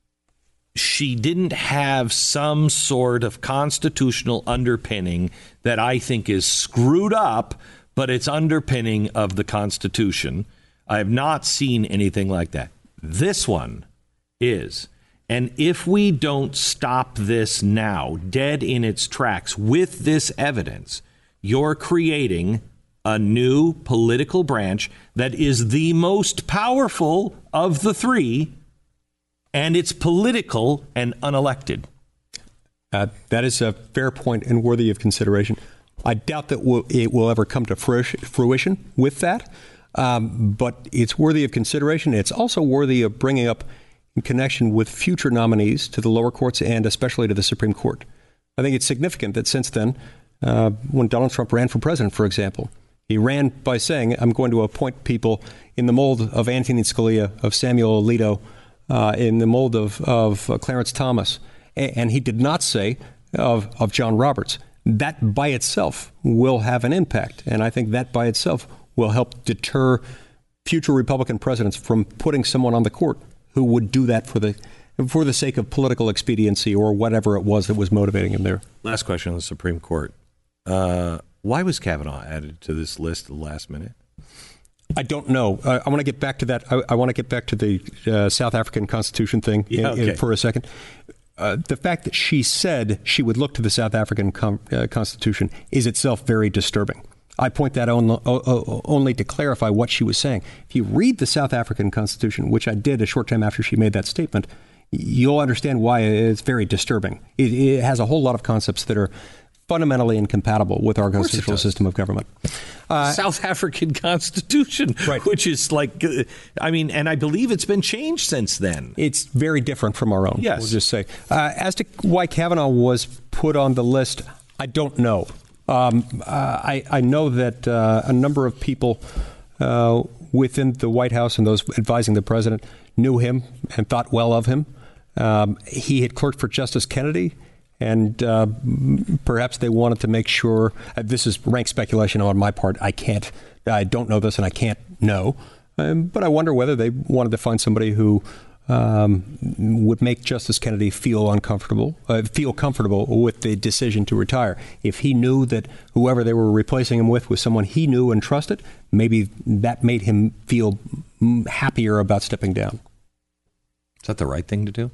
she didn't have some sort of constitutional underpinning that I think is screwed up, but it's underpinning of the Constitution. I have not seen anything like that. This one is. And if we don't stop this now, dead in its tracks, with this evidence, you're creating a new political branch that is the most powerful of the three, and it's political and unelected. That is a fair point and worthy of consideration. I doubt that it will ever come to fruition with that, but it's worthy of consideration. It's also worthy of bringing up in connection with future nominees to the lower courts and especially to the Supreme Court. I think it's significant that since then, when Donald Trump ran for president, for example, he ran by saying, I'm going to appoint people in the mold of Antonin Scalia, of Samuel Alito, in the mold of Clarence Thomas. And he did not say of John Roberts. That by itself will have an impact. And I think that by itself will help deter future Republican presidents from putting someone on the court who would do that for the sake of political expediency or whatever it was that was motivating him there. Last question on the Supreme Court. Why was Kavanaugh added to this list at the last minute? I don't know. I want to get back to that. I want to get back to the South African Constitution thing for a second. The fact that she said she would look to the South African Constitution is itself very disturbing. I point that only to clarify what she was saying. If you read the South African Constitution, which I did a short time after she made that statement, you'll understand why it's very disturbing. It has a whole lot of concepts that are fundamentally incompatible with our constitutional system of government. South African Constitution, right. Which is like, and I believe it's been changed since then. It's very different from our own, yes. We'll just say. As to why Kavanaugh was put on the list, I don't know. I know that a number of people within the White House and those advising the president knew him and thought well of him. He had clerked for Justice Kennedy. And perhaps they wanted to make sure, this is rank speculation on my part. I don't know this and I can't know. But I wonder whether they wanted to find somebody who would make Justice Kennedy feel comfortable with the decision to retire. If he knew that whoever they were replacing him with was someone he knew and trusted, maybe that made him feel happier about stepping down. Is that the right thing to do?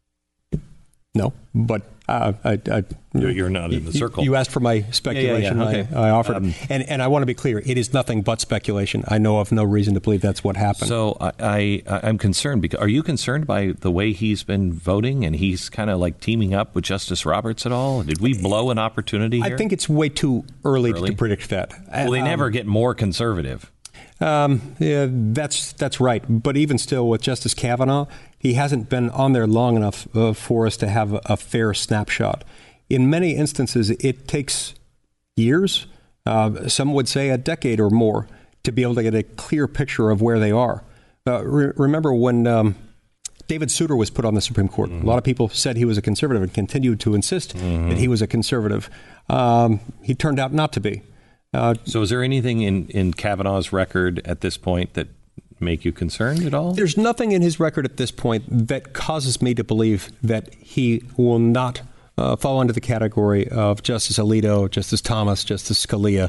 No, but you're not in the circle. You asked for my speculation. Yeah. Okay. I offered it. And I want to be clear. It is nothing but speculation. I know of no reason to believe that's what happened. So I'm concerned. Because are you concerned by the way he's been voting and he's kind of like teaming up with Justice Roberts at all? Did we blow an opportunity here? I think it's way too early to predict that. Well, they never get more conservative. Yeah, that's right. But even still, with Justice Kavanaugh, he hasn't been on there long enough for us to have a fair snapshot. In many instances, it takes years, some would say a decade or more, to be able to get a clear picture of where they are. Remember when David Souter was put on the Supreme Court. Mm-hmm. A lot of people said he was a conservative and continued to insist that he was a conservative. He turned out not to be. So is there anything in Kavanaugh's record at this point that make you concerned at all? There's nothing in his record at this point that causes me to believe that he will not fall under the category of Justice Alito, Justice Thomas, Justice Scalia,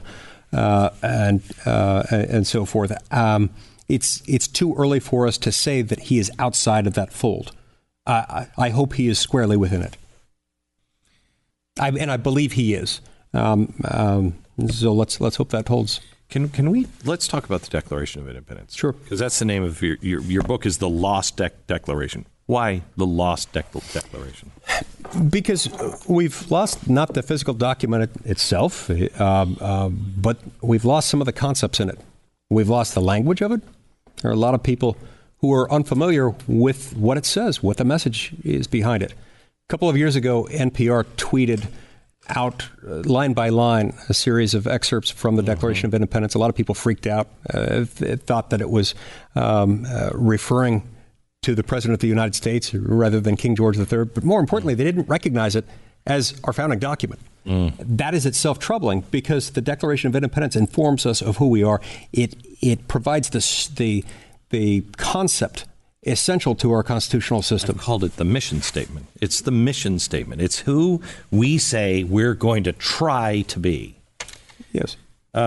and so forth. It's too early for us to say that he is outside of that fold. I hope he is squarely within it. And I believe he is. So let's hope that holds. Can we let's talk about the Declaration of Independence? Sure, because that's the name of your book is the Lost Declaration. Why the Lost Declaration? Because we've lost not the physical document itself, but we've lost some of the concepts in it. We've lost the language of it. There are a lot of people who are unfamiliar with what it says, what the message is behind it. A couple of years ago, NPR tweeted out line by line a series of excerpts from the Declaration of Independence. A lot of people freaked out, thought that it was referring to the President of the United States rather than King George III. But more importantly, they didn't recognize it as our founding document. That is itself troubling because the Declaration of Independence informs us of who we are. It provides the concept essential to our constitutional system. I've called it the mission statement. It's the mission statement. It's who we say we're going to try to be. Yes.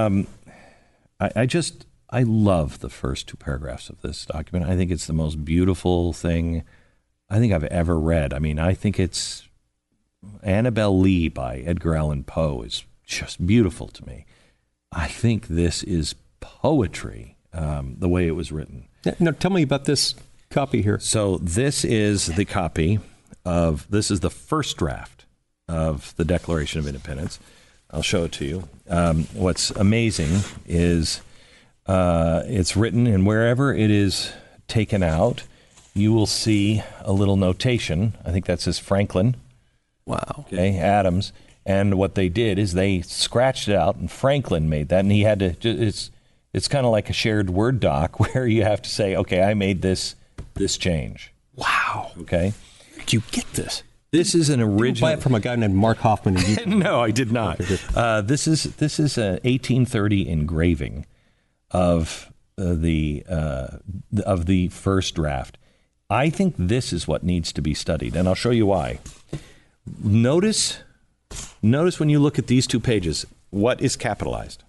I love the first two paragraphs of this document. I think it's the most beautiful thing I think I've ever read. I mean, I think it's Annabel Lee by Edgar Allan Poe is just beautiful to me. I think this is poetry, the way it was written. Now, tell me about this copy here. So this is the copy this is the first draft of the Declaration of Independence. I'll show it to you. What's amazing is it's written, and wherever it is taken out, you will see a little notation. I think that says Franklin. Wow. Okay, Adams. And what they did is they scratched it out, and Franklin made that, and he had to. It's kind of like a shared Word doc where you have to say, okay, I made this change. Wow. Okay. Did you get this? This is an original. Did you buy it from a guy named Mark Hoffman? No, I did not. This is an 1830 engraving of the first draft. I think this is what needs to be studied, and I'll show you why. Notice when you look at these two pages, what is capitalized?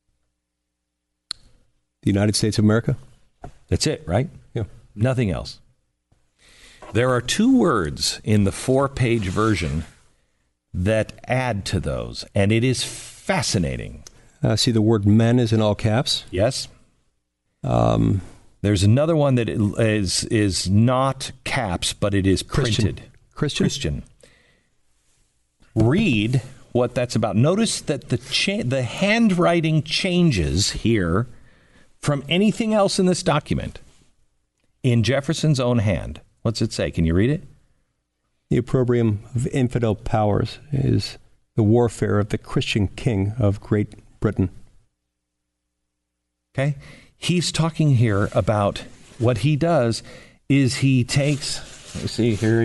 The United States of America? That's it, right? Yeah. Nothing else. There are two words in the 4-page version that add to those, and it is fascinating. See, the word men is in all caps. Yes. There's another one that is not caps, but it is printed. Christian. Read what that's about. Notice that the handwriting changes here from anything else in this document. In Jefferson's own hand. What's it say? Can you read it? The opprobrium of infidel powers is the warfare of the Christian king of Great Britain. Okay. He's talking here about what he does is he takes, let's see here,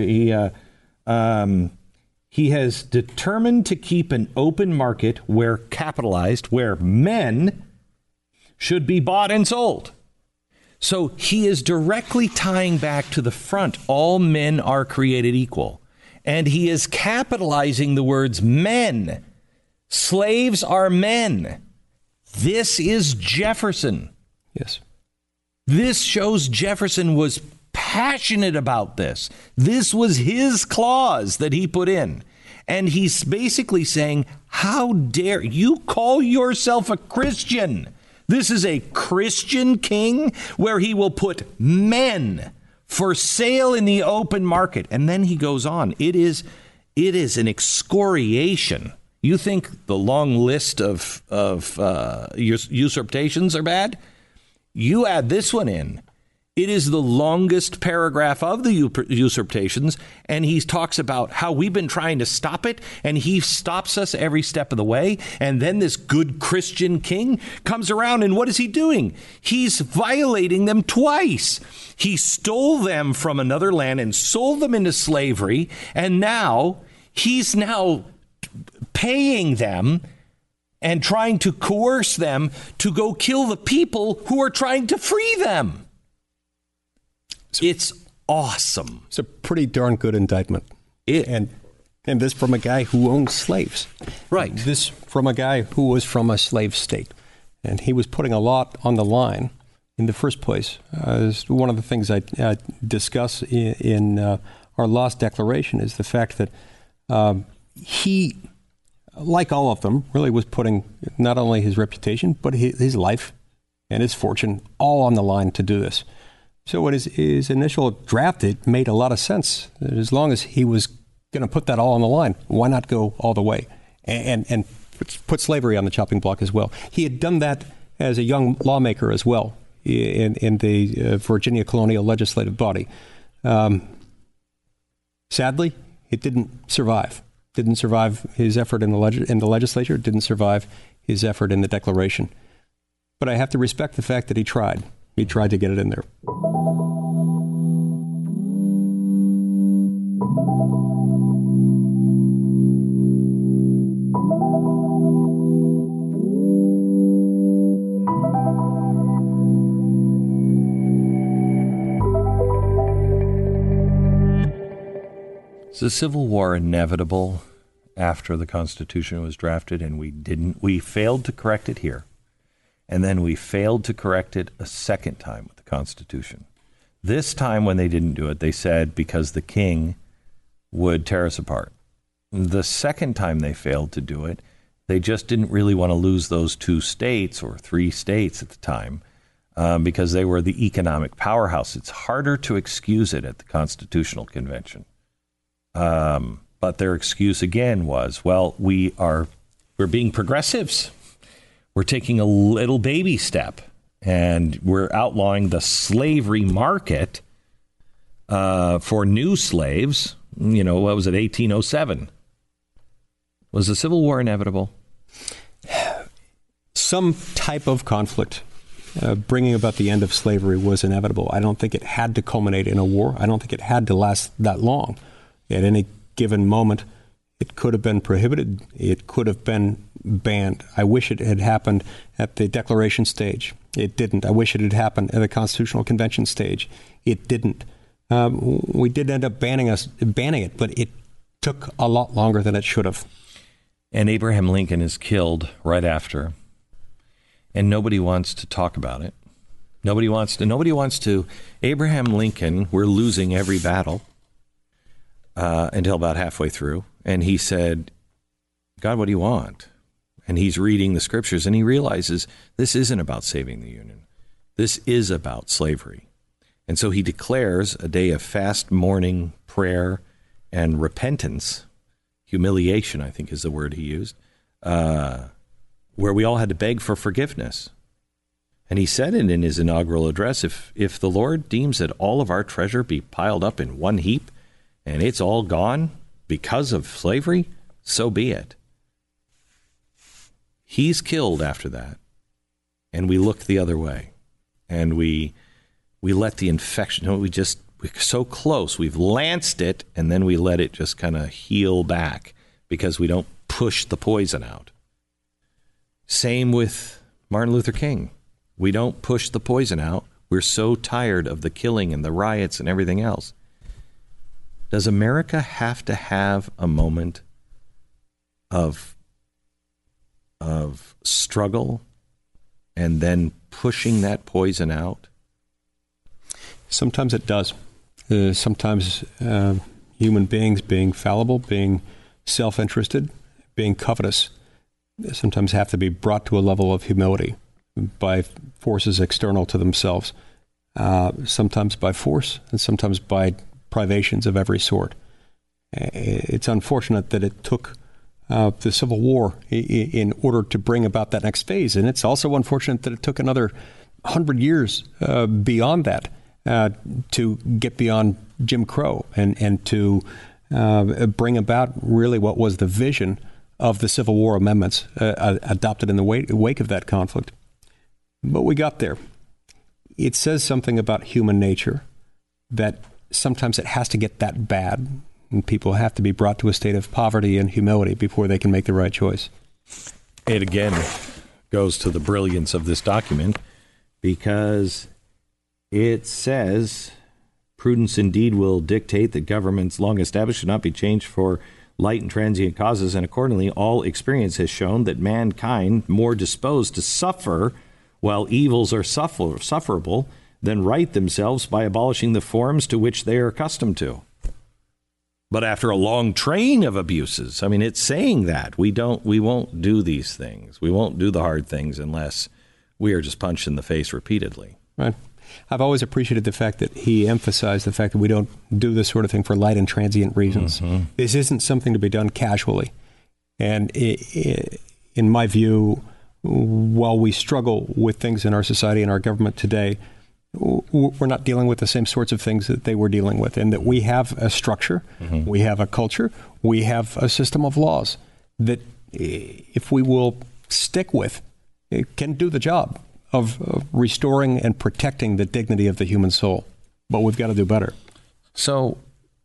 he has determined to keep an open market where men should be bought and sold. So he is directly tying back to the front. All men are created equal. And he is capitalizing the words men. Slaves are men. This is Jefferson. Yes. This shows Jefferson was passionate about this. This was his clause that he put in. And he's basically saying, how dare you call yourself a Christian? This is a Christian king where he will put men for sale in the open market. And then he goes on. It is an excoriation. You think the long list of usurpations are bad? You add this one in. It is the longest paragraph of the usurpations, and he talks about how we've been trying to stop it, and he stops us every step of the way. And then this good Christian king comes around, and what is he doing? He's violating them twice. He stole them from another land and sold them into slavery, and now he's paying them and trying to coerce them to go kill the people who are trying to free them. It's awesome. It's a pretty darn good indictment. And this from a guy who owned slaves. Right. This from a guy who was from a slave state. And he was putting a lot on the line in the first place. One of the things I discuss in our Lost Declaration is the fact that he, like all of them, really was putting not only his reputation, but his life and his fortune all on the line to do this. So when his initial draft, it made a lot of sense. As long as he was going to put that all on the line, why not go all the way and put slavery on the chopping block as well? He had done that as a young lawmaker as well in the Virginia Colonial Legislative Body. Sadly, it didn't survive. Didn't survive his effort in the legislature. Didn't survive his effort in the Declaration. But I have to respect the fact that he tried. He tried to get it in there. Is the Civil War inevitable after the Constitution was drafted and we failed to correct it here? And then we failed to correct it a second time with the Constitution. This time when they didn't do it, they said because the king would tear us apart. The second time they failed to do it, they just didn't really want to lose those 2 states or 3 states at the time because they were the economic powerhouse. It's harder to excuse it at the Constitutional Convention. But their excuse again was, well, we're being progressives. We're taking a little baby step, and we're outlawing the slavery market for new slaves. You know, what was it, 1807? Was the Civil War inevitable? Some type of conflict bringing about the end of slavery was inevitable. I don't think it had to culminate in a war. I don't think it had to last that long. At any given moment, it could have been prohibited. It could have been banned. I wish it had happened at the Declaration stage. It didn't. I wish it had happened at the Constitutional Convention stage. It didn't. We did end up banning it, but it took a lot longer than it should have. And Abraham Lincoln is killed right after. And nobody wants to talk about it. Nobody wants to. Abraham Lincoln, we're losing every battle until about halfway through. And he said, God, what do you want? And he's reading the scriptures and he realizes this isn't about saving the Union. This is about slavery. And so he declares a day of fast, mourning, prayer, and repentance. Humiliation, I think is the word he used, where we all had to beg for forgiveness. And he said it in his inaugural address, if the Lord deems that all of our treasure be piled up in one heap and it's all gone because of slavery, so be it. He's killed after that, and we look the other way, and we let the infection, we're so close, we've lanced it, and then we let it just kind of heal back because we don't push the poison out. Same with Martin Luther King. We don't push the poison out. We're so tired of the killing and the riots and everything else. Does America have to have a moment of struggle and then pushing that poison out? Sometimes it does. Sometimes human beings, being fallible, being self-interested, being covetous, sometimes have to be brought to a level of humility by forces external to themselves, sometimes by force and sometimes by privations of every sort. It's unfortunate that it took the Civil War in order to bring about that next phase. And it's also unfortunate that it took another 100 years beyond that to get beyond Jim Crow and to bring about really what was the vision of the Civil War amendments adopted in the wake of that conflict. But we got there. It says something about human nature that sometimes it has to get that bad, and people have to be brought to a state of poverty and humility before they can make the right choice. It again goes to the brilliance of this document, because it says, prudence indeed will dictate that governments long established should not be changed for light and transient causes, and accordingly all experience has shown that mankind more disposed to suffer while evils are sufferable than right themselves by abolishing the forms to which they are accustomed to. But after a long train of abuses, I mean, it's saying that we won't do these things. We won't do the hard things unless we are just punched in the face repeatedly. Right. I've always appreciated the fact that he emphasized the fact that we don't do this sort of thing for light and transient reasons. Mm-hmm. This isn't something to be done casually. And in my view, while we struggle with things in our society and our government today, we're not dealing with the same sorts of things that they were dealing with, and that we have a structure, mm-hmm. we have a culture, we have a system of laws that, if we will stick with, it can do the job of restoring and protecting the dignity of the human soul. But we've got to do better. So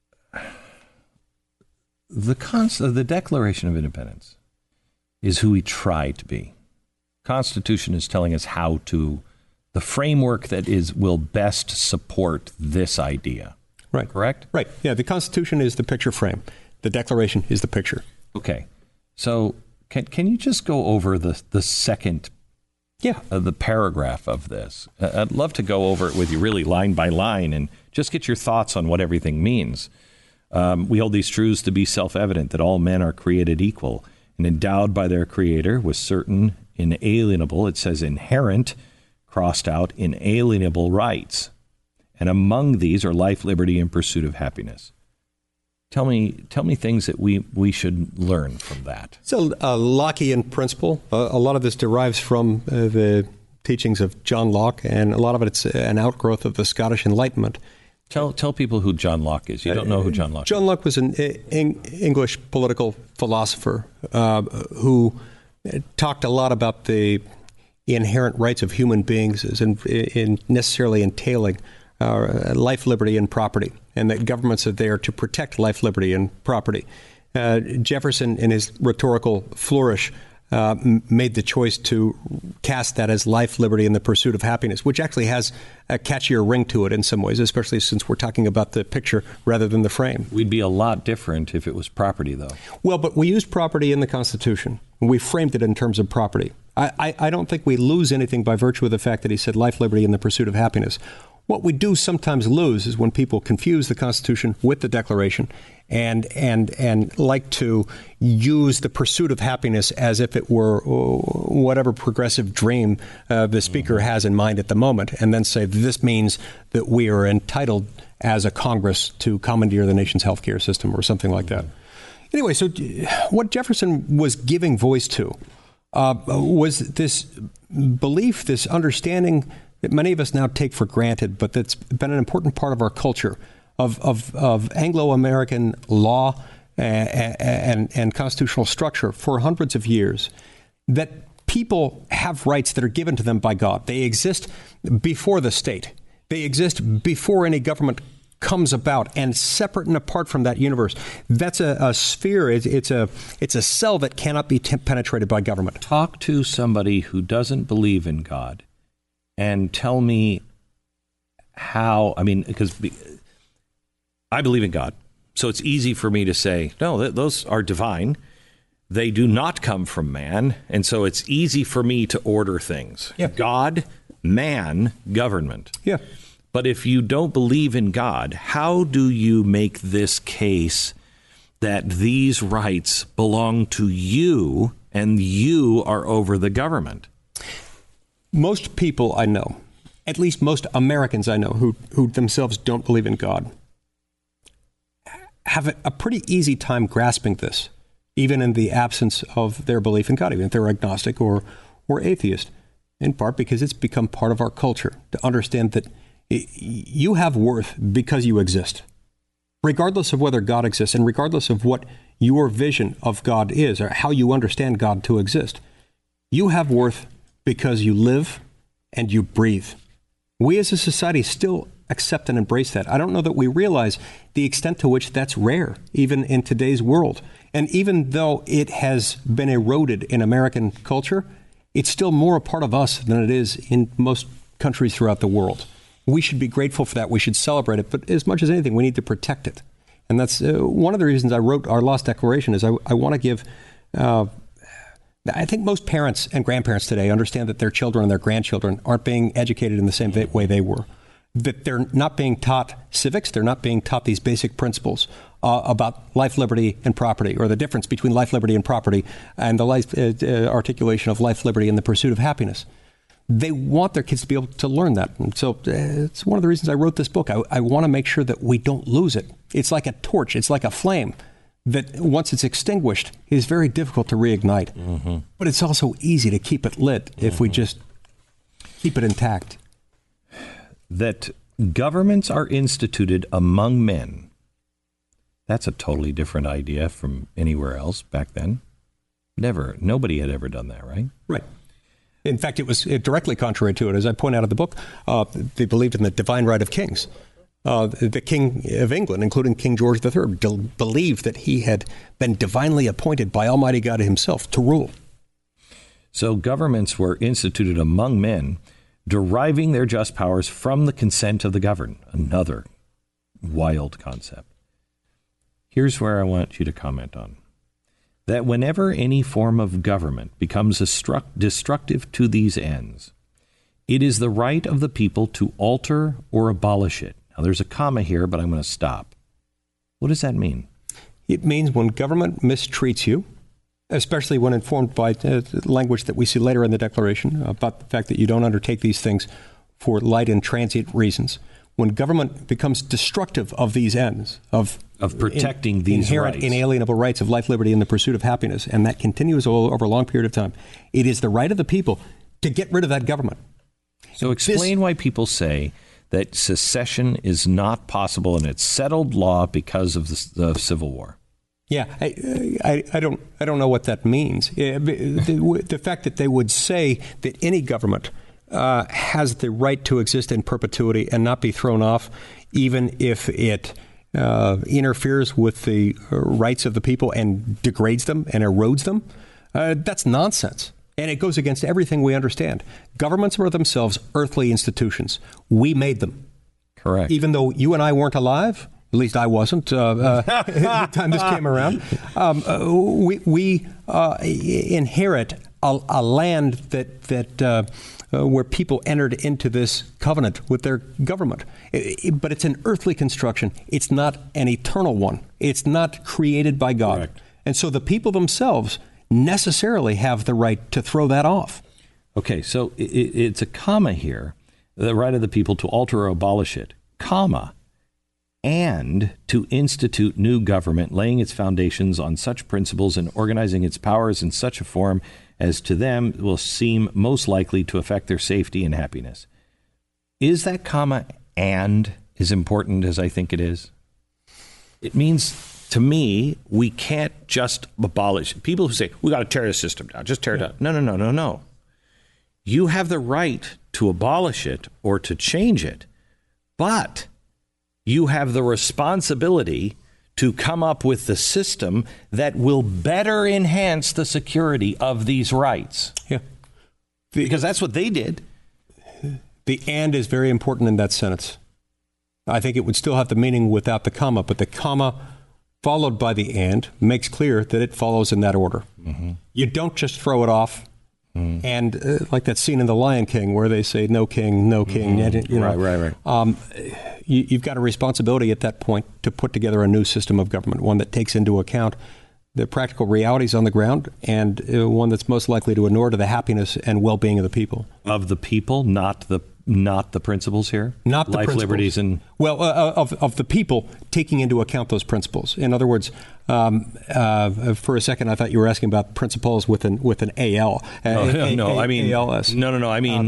the Declaration of Independence is who we try to be. Constitution is telling us how to, the framework that will best support this idea. Right. Correct? Right. Yeah, the Constitution is the picture frame. The Declaration is the picture. Okay. So can you just go over the second the paragraph of this? I'd love to go over it with you really line by line and just get your thoughts on what everything means. We hold these truths to be self-evident, that all men are created equal and endowed by their Creator with certain inalienable, it says inherent, crossed out, inalienable rights. And among these are life, liberty, and pursuit of happiness. Tell me things that we should learn from that. So a Lockean principle. A lot of this derives from the teachings of John Locke, and a lot of it's an outgrowth of the Scottish Enlightenment. Tell people who John Locke is. You don't know who John Locke is. John Locke was an English political philosopher who talked a lot about the inherent rights of human beings as in necessarily entailing life, liberty, and property, and that governments are there to protect life, liberty, and property. Jefferson, in his rhetorical flourish, made the choice to cast that as life, liberty, and the pursuit of happiness, which actually has a catchier ring to it in some ways, especially since we're talking about the picture rather than the frame. We'd be a lot different if it was property, though. Well, but we used property in the Constitution. We framed it in terms of property. I don't think we lose anything by virtue of the fact that he said life, liberty, and the pursuit of happiness. What we do sometimes lose is when people confuse the Constitution with the Declaration and like to use the pursuit of happiness as if it were whatever progressive dream the speaker has in mind at the moment, and then say this means that we are entitled as a Congress to commandeer the nation's healthcare system or something like that. Anyway, so what Jefferson was giving voice to was this belief, this understanding that many of us now take for granted, but that's been an important part of our culture of Anglo-American law and constitutional structure for hundreds of years, that people have rights that are given to them by God. They exist before the state. They exist before any government comes about, and separate and apart from that universe. That's a sphere. It's a cell that cannot be penetrated by government. Talk to somebody who doesn't believe in God and tell me how, because I believe in God, so it's easy for me to say, no, those are divine. They do not come from man, and so it's easy for me to order things. Yeah. God, man, government. Yeah. But if you don't believe in God, how do you make this case that these rights belong to you and you are over the government? Most people I know, at least most Americans I know who themselves don't believe in God, have a pretty easy time grasping this, even in the absence of their belief in God, even if they're agnostic or atheist, in part because it's become part of our culture to understand that you have worth because you exist, regardless of whether God exists and regardless of what your vision of God is or how you understand God to exist. You have worth because you live and you breathe. We as a society still accept and embrace that. I don't know that we realize the extent to which that's rare, even in today's world. And even though it has been eroded in American culture, it's still more a part of us than it is in most countries throughout the world. We should be grateful for that. We should celebrate it. But as much as anything, we need to protect it. And that's one of the reasons I wrote our Lost Declaration is I want to give... I think most parents and grandparents today understand that their children and their grandchildren aren't being educated in the same way they were. That they're not being taught civics. They're not being taught these basic principles about life, liberty, and property, or the difference between life, liberty, and property, and the articulation of life, liberty, and the pursuit of happiness. They want their kids to be able to learn that. And so it's one of the reasons I wrote this book. I want to make sure that we don't lose it. It's like a torch. It's like a flame that once it's extinguished is very difficult to reignite. Mm-hmm. But it's also easy to keep it lit if we just keep it intact. That governments are instituted among men. That's a totally different idea from anywhere else back then. Nobody had ever done that, right? Right. In fact, it was directly contrary to it. As I point out in the book, they believed in the divine right of kings. The King of England, including King George III, believed that he had been divinely appointed by Almighty God himself to rule. So governments were instituted among men, deriving their just powers from the consent of the governed. Another wild concept. Here's where I want you to comment on. That whenever any form of government becomes destructive to these ends, it is the right of the people to alter or abolish it. Now, there's a comma here, but I'm going to stop. What does that mean? It means when government mistreats you, especially when informed by language that we see later in the Declaration about the fact that you don't undertake these things for light and transient reasons. when government becomes destructive of these ends, of protecting these inherent rights, inalienable rights of life, liberty, and the pursuit of happiness, and that continues over a long period of time, it is the right of the people to get rid of that government. So explain why people say that secession is not possible and it's settled law because of the Civil War. Yeah, I don't know what that means. The fact that they would say that any government has the right to exist in perpetuity and not be thrown off, even if it interferes with the rights of the people and degrades them and erodes them, that's nonsense. And it goes against everything we understand. Governments are themselves earthly institutions. We made them. Correct. Even though you and I weren't alive, at least I wasn't the time this came around, we inherit a land that where people entered into this covenant with their government. But it's an earthly construction. It's not an eternal one. It's not created by God. Correct. And so the people themselves necessarily have the right to throw that off. Okay, so it's a comma here, the right of the people to alter or abolish it, comma, and to institute new government, laying its foundations on such principles and organizing its powers in such a form as to them will seem most likely to affect their safety and happiness. Is that comma and as important as I think it is? It means, to me, we can't just abolish it. People who say, we got to tear the system down, just tear it down. No. You have the right to abolish it or to change it, but you have the responsibility to come up with the system that will better enhance the security of these rights. Yeah. Because that's what they did. The and is very important in that sentence. I think it would still have the meaning without the comma, but the comma followed by the and makes clear that it follows in that order. Mm-hmm. You don't just throw it off. Mm-hmm. And like that scene in The Lion King where they say, no king, no king. Mm-hmm. Right. You've got a responsibility at that point to put together a new system of government, one that takes into account the practical realities on the ground and one that's most likely to inure to the happiness and well-being of the people. Of the people, not the principles here? Not the life, principles. Liberties, and... Well, of the people taking into account those principles. In other words, for a second, I thought you were asking about principles with an AL. No, I mean... ALS. No. I mean,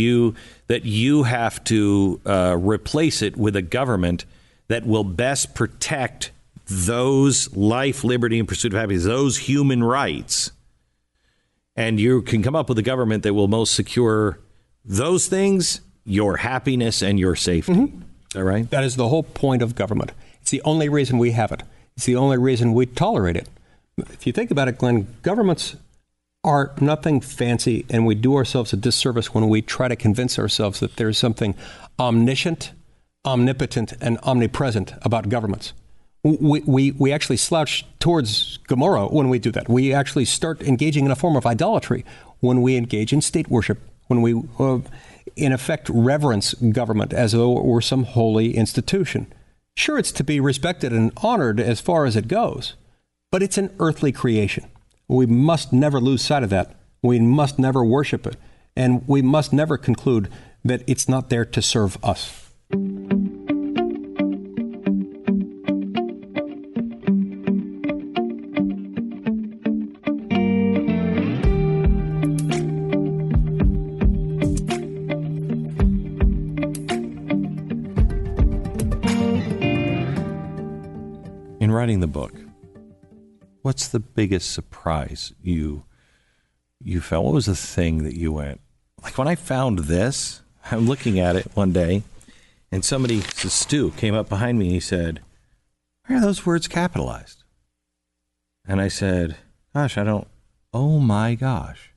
you have to replace it with a government that will best protect those life, liberty, and pursuit of happiness, those human rights. And you can come up with a government that will most secure those things, your happiness and your safety. Mm-hmm. Is that right? That is the whole point of government. It's the only reason we have it. It's the only reason we tolerate it. If you think about it, Glenn, governments are nothing fancy, and we do ourselves a disservice when we try to convince ourselves that there's something omniscient, omnipotent, and omnipresent about governments. We actually slouch towards Gomorrah when we do that. We actually start engaging in a form of idolatry when we engage in state worship, when we, in effect, reverence government as though it were some holy institution. Sure, it's to be respected and honored as far as it goes, but it's an earthly creation. We must never lose sight of that. We must never worship it, and we must never conclude that it's not there to serve us. In writing the book, what's the biggest surprise you felt? What was the thing that you went, like when I found this, I'm looking at it one day, and somebody, Stu, came up behind me and he said, why are those words capitalized? And I said, gosh, oh my gosh.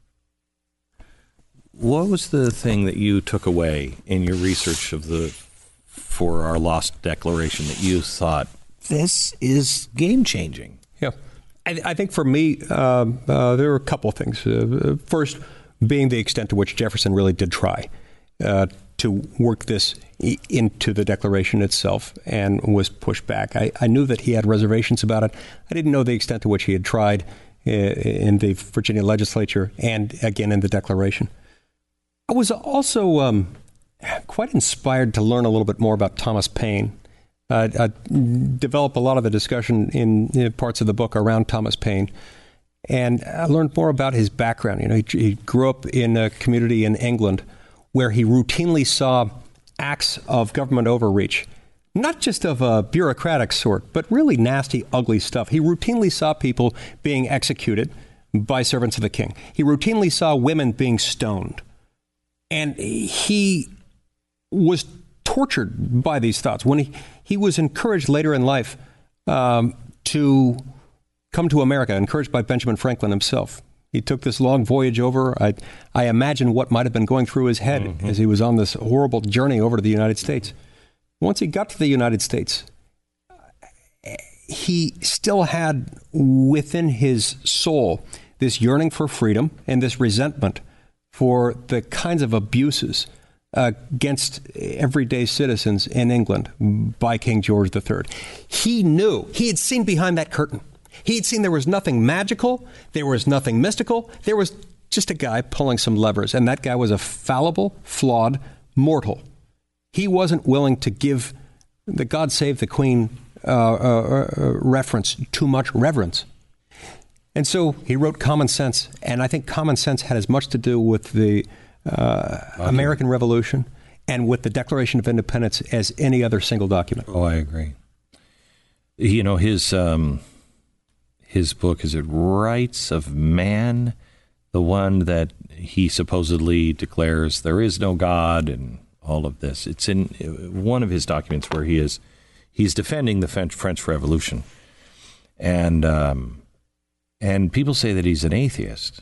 What was the thing that you took away in your research for our Lost Declaration that you thought, this is game-changing? Yeah. I think for me, there are a couple of things. First, being the extent to which Jefferson really did try to work this into the Declaration itself and was pushed back. I knew that he had reservations about it. I didn't know the extent to which he had tried in the Virginia legislature and again in the Declaration. I was also quite inspired to learn a little bit more about Thomas Paine. Develop a lot of the discussion in parts of the book around Thomas Paine. And I learned more about his background. He grew up in a community in England where he routinely saw acts of government overreach, not just of a bureaucratic sort, but really nasty, ugly stuff. He routinely saw people being executed by servants of the king. He routinely saw women being stoned. And he was tortured by these thoughts. When he was encouraged later in life to come to America, encouraged by Benjamin Franklin himself. He took this long voyage over. I imagine what might have been going through his head as he was on this horrible journey over to the United States. Once he got to the United States, he still had within his soul this yearning for freedom and this resentment for the kinds of abuses against everyday citizens in England by King George III. He knew, he had seen behind that curtain. He had seen there was nothing magical, there was nothing mystical, there was just a guy pulling some levers, and that guy was a fallible, flawed mortal. He wasn't willing to give the God Save the Queen reference too much reverence. And so he wrote Common Sense, and I think Common Sense had as much to do with the American Revolution and with the Declaration of Independence as any other single document. Oh, I agree. His book, is it Rights of Man? The one that he supposedly declares there is no God and all of this. It's in one of his documents where he's defending the French Revolution. And people say that he's an atheist.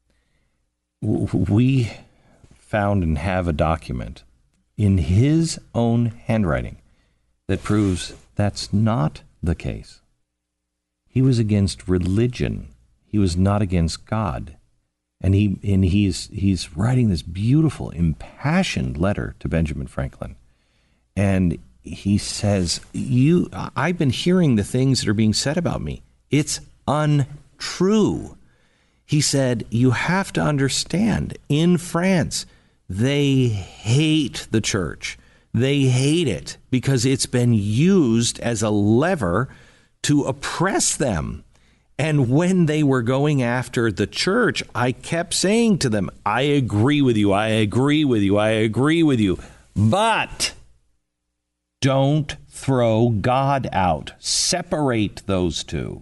We found and have a document in his own handwriting that proves that's not the case. He was against religion. He was not against God. And he's writing this beautiful, impassioned letter to Benjamin Franklin. And he says, I've been hearing the things that are being said about me. It's untrue. He said, you have to understand, in France, they hate the church. They hate it because it's been used as a lever to oppress them. And when they were going after the church, I kept saying to them, I agree with you, I agree with you, I agree with you. But don't throw God out. Separate those two.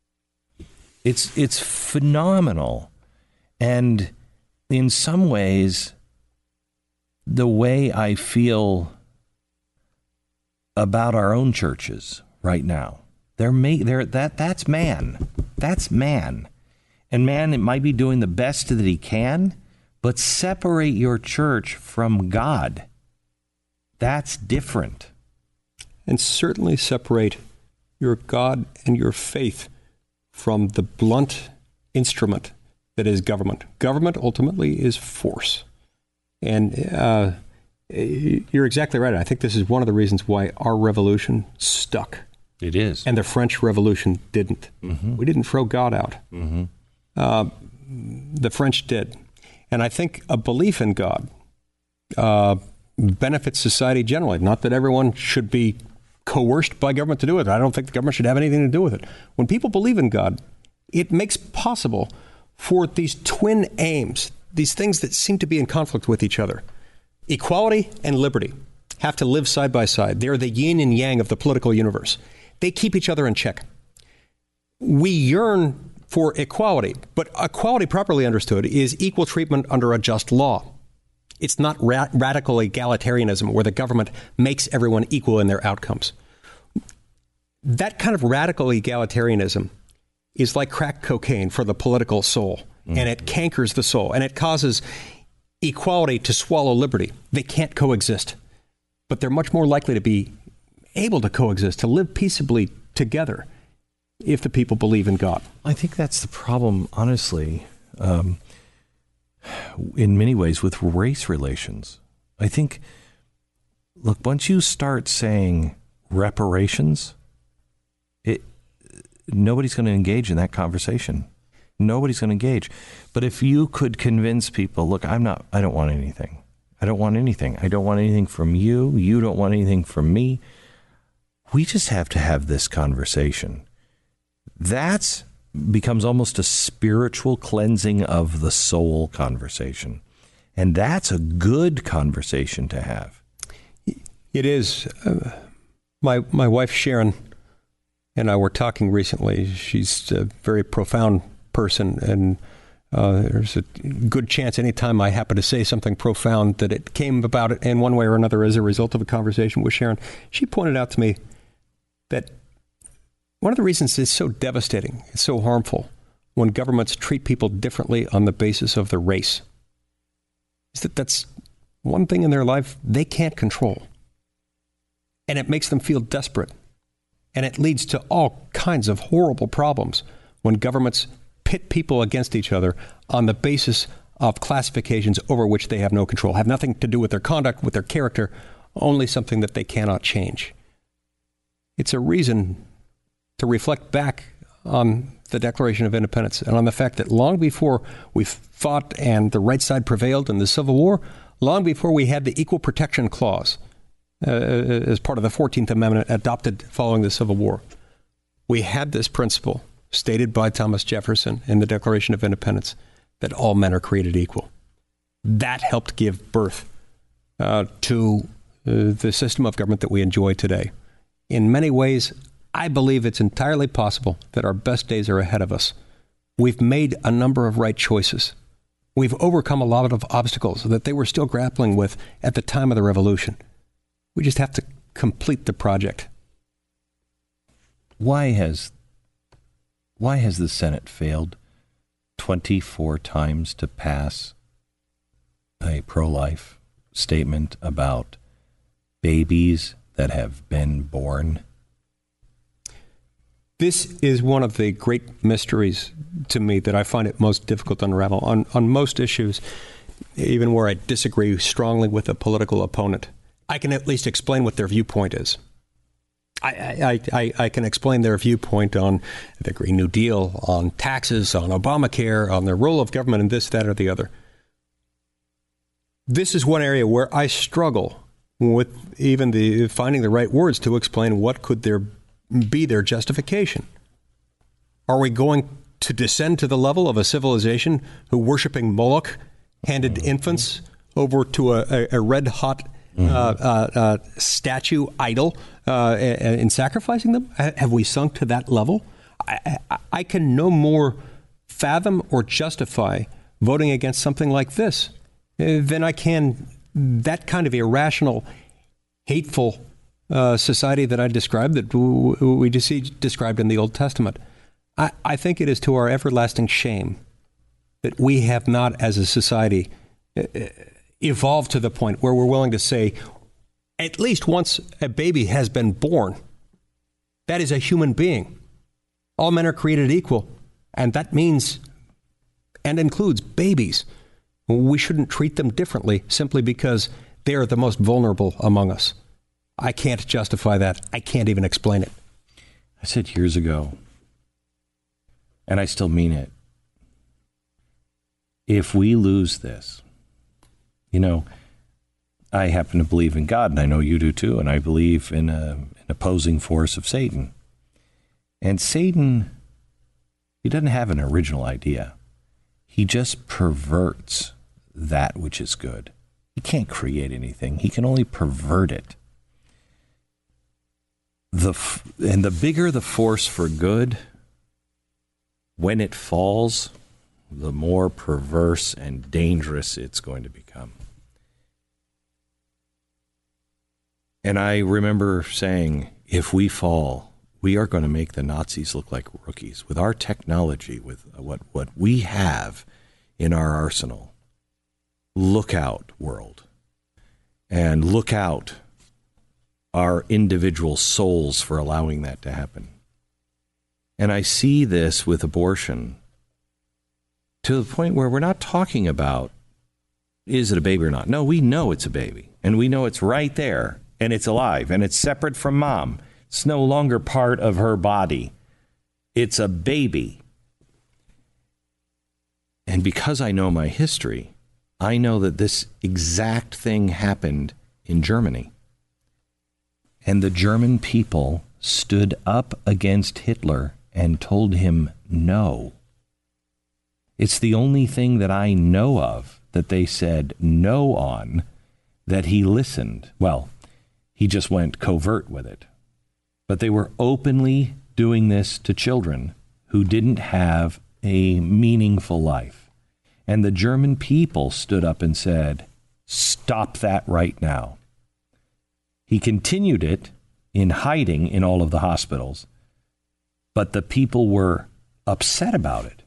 It's phenomenal. And in some ways, the way I feel about our own churches right now, that's man. That's man. And man, it might be doing the best that he can, but separate your church from God. That's different. And certainly separate your God and your faith from the blunt instrument that is government. Government ultimately is force. And you're exactly right. I think this is one of the reasons why our revolution stuck. It is. And the French Revolution didn't. Mm-hmm. We didn't throw God out. Mm-hmm. The French did. And I think a belief in God benefits society generally. Not that everyone should be coerced by government to do it. I don't think the government should have anything to do with it. When people believe in God, it makes possible for these twin aims, these things that seem to be in conflict with each other. Equality and liberty have to live side by side. They're the yin and yang of the political universe. They keep each other in check. We yearn for equality, but equality properly understood is equal treatment under a just law. It's not radical egalitarianism where the government makes everyone equal in their outcomes. That kind of radical egalitarianism is like crack cocaine for the political soul, and it cankers the soul, and it causes equality to swallow liberty. They can't coexist, but they're much more likely to be able to coexist, to live peaceably together if the people believe in God. I think that's the problem, honestly, in many ways with race relations. I think, look, once you start saying reparations, nobody's going to engage in that conversation. Nobody's going to engage. But if you could convince people, look, I don't want anything. I don't want anything. I don't want anything from you. You don't want anything from me. We just have to have this conversation. That becomes almost a spiritual cleansing of the soul conversation. And that's a good conversation to have. It is. My wife, Sharon, and I were talking recently. She's a very profound person, and there's a good chance anytime I happen to say something profound that it came about in one way or another as a result of a conversation with Sharon. She pointed out to me that one of the reasons it's so devastating, it's so harmful, when governments treat people differently on the basis of their race, is that that's one thing in their life they can't control. And it makes them feel desperate. And it leads to all kinds of horrible problems when governments pit people against each other on the basis of classifications over which they have no control, have nothing to do with their conduct, with their character, only something that they cannot change. It's a reason to reflect back on the Declaration of Independence and on the fact that long before we fought and the right side prevailed in the Civil War, long before we had the Equal Protection Clause as part of the 14th Amendment adopted following the Civil War, we had this principle stated by Thomas Jefferson in the Declaration of Independence that all men are created equal. That helped give birth to the system of government that we enjoy today. In many ways, I believe it's entirely possible that our best days are ahead of us. We've made a number of right choices. We've overcome a lot of obstacles that they were still grappling with at the time of the revolution. We just have to complete the project. Why has the Senate failed 24 times to pass a pro-life statement about babies that have been born? This is one of the great mysteries to me that I find it most difficult to unravel. On most issues, even where I disagree strongly with a political opponent, I can at least explain what their viewpoint is. I can explain their viewpoint on the Green New Deal, on taxes, on Obamacare, on the role of government in this, that, or the other. This is one area where I struggle with even finding the right words to explain what could be their justification. Are we going to descend to the level of a civilization who, worshiping Moloch, handed infants over to a red-hot statue idol and sacrificing them? Have we sunk to that level? I can no more fathom or justify voting against something like this than I can that kind of irrational, hateful society that I described, that we see described in the Old Testament. I think it is to our everlasting shame that we have not, as a society, evolved to the point where we're willing to say, at least once a baby has been born, that is a human being. All men are created equal, and that means and includes babies. We shouldn't treat them differently simply because they are the most vulnerable among us. I can't justify that. I can't even explain it. I said years ago, and I still mean it, if we lose this, I happen to believe in God, and I know you do too, and I believe in an opposing force of Satan. And Satan, he doesn't have an original idea. He just perverts that which is good. He can't create anything. He can only pervert it. And the bigger the force for good, when it falls, the more perverse and dangerous it's going to become. And I remember saying, if we fall, we are going to make the Nazis look like rookies. With our technology, with what we have in our arsenal. Look out, world. And look out, our individual souls, for allowing that to happen. And I see this with abortion to the point where we're not talking about, is it a baby or not? No, we know it's a baby. And we know it's right there. And it's alive. And it's separate from mom. It's no longer part of her body. It's a baby. And because I know my history, I know that this exact thing happened in Germany. And the German people stood up against Hitler and told him no. It's the only thing that I know of that they said no on, that he listened. Well, he just went covert with it. But they were openly doing this to children who didn't have a meaningful life. And the German people stood up and said, stop that right now. He continued it in hiding in all of the hospitals, but the people were upset about it.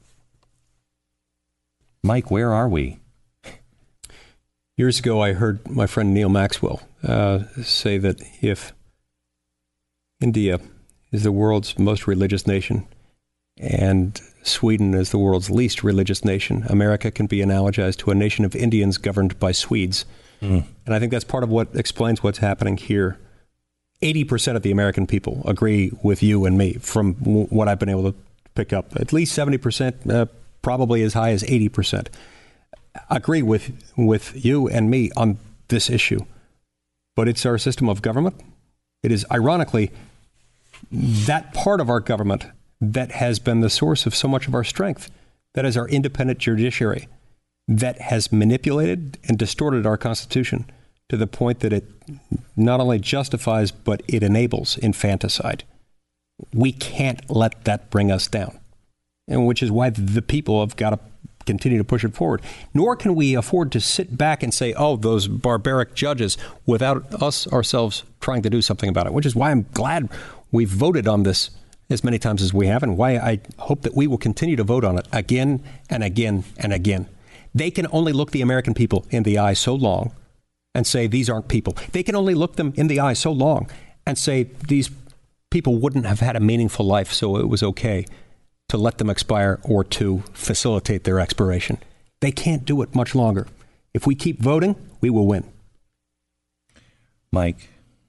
Mike, where are we? Years ago, I heard my friend Neil Maxwell say that if India is the world's most religious nation and Sweden is the world's least religious nation, America can be analogized to a nation of Indians governed by Swedes. And I think that's part of what explains what's happening here. 80% of the American people agree with you and me from what I've been able to pick up. At least 70%, probably as high as 80%. Agree with you and me on this issue. But it's our system of government. It is, ironically, that part of our government that has been the source of so much of our strength. That is our independent judiciary that has manipulated and distorted our Constitution to the point that it not only justifies, but it enables infanticide. We can't let that bring us down, and which is why the people have got to continue to push it forward. Nor can we afford to sit back and say, oh, those barbaric judges, without us ourselves trying to do something about it, which is why I'm glad we've voted on this as many times as we have, and why I hope that we will continue to vote on it again and again and again. They can only look the American people in the eye so long and say these aren't people. They can only look them in the eye so long and say these people wouldn't have had a meaningful life, so it was okay to let them expire or to facilitate their expiration. They can't do it much longer. If we keep voting, we will win. Mike,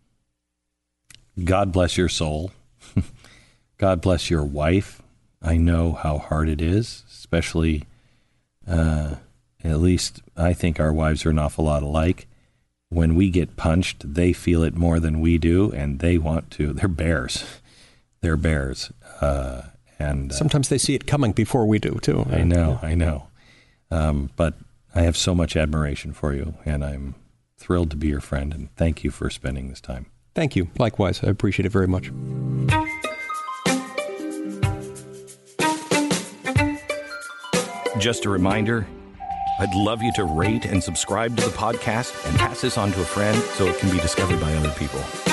God bless your soul. God bless your wife. I know how hard it is, especially, at least I think our wives are an awful lot alike. When we get punched, they feel it more than we do, and they want to. They're bears. They're bears. And sometimes they see it coming before we do, too. I know. But I have so much admiration for you, and I'm thrilled to be your friend, and thank you for spending this time. Thank you. Likewise. I appreciate it very much. Just a reminder, I'd love you to rate and subscribe to the podcast and pass this on to a friend so it can be discovered by other people.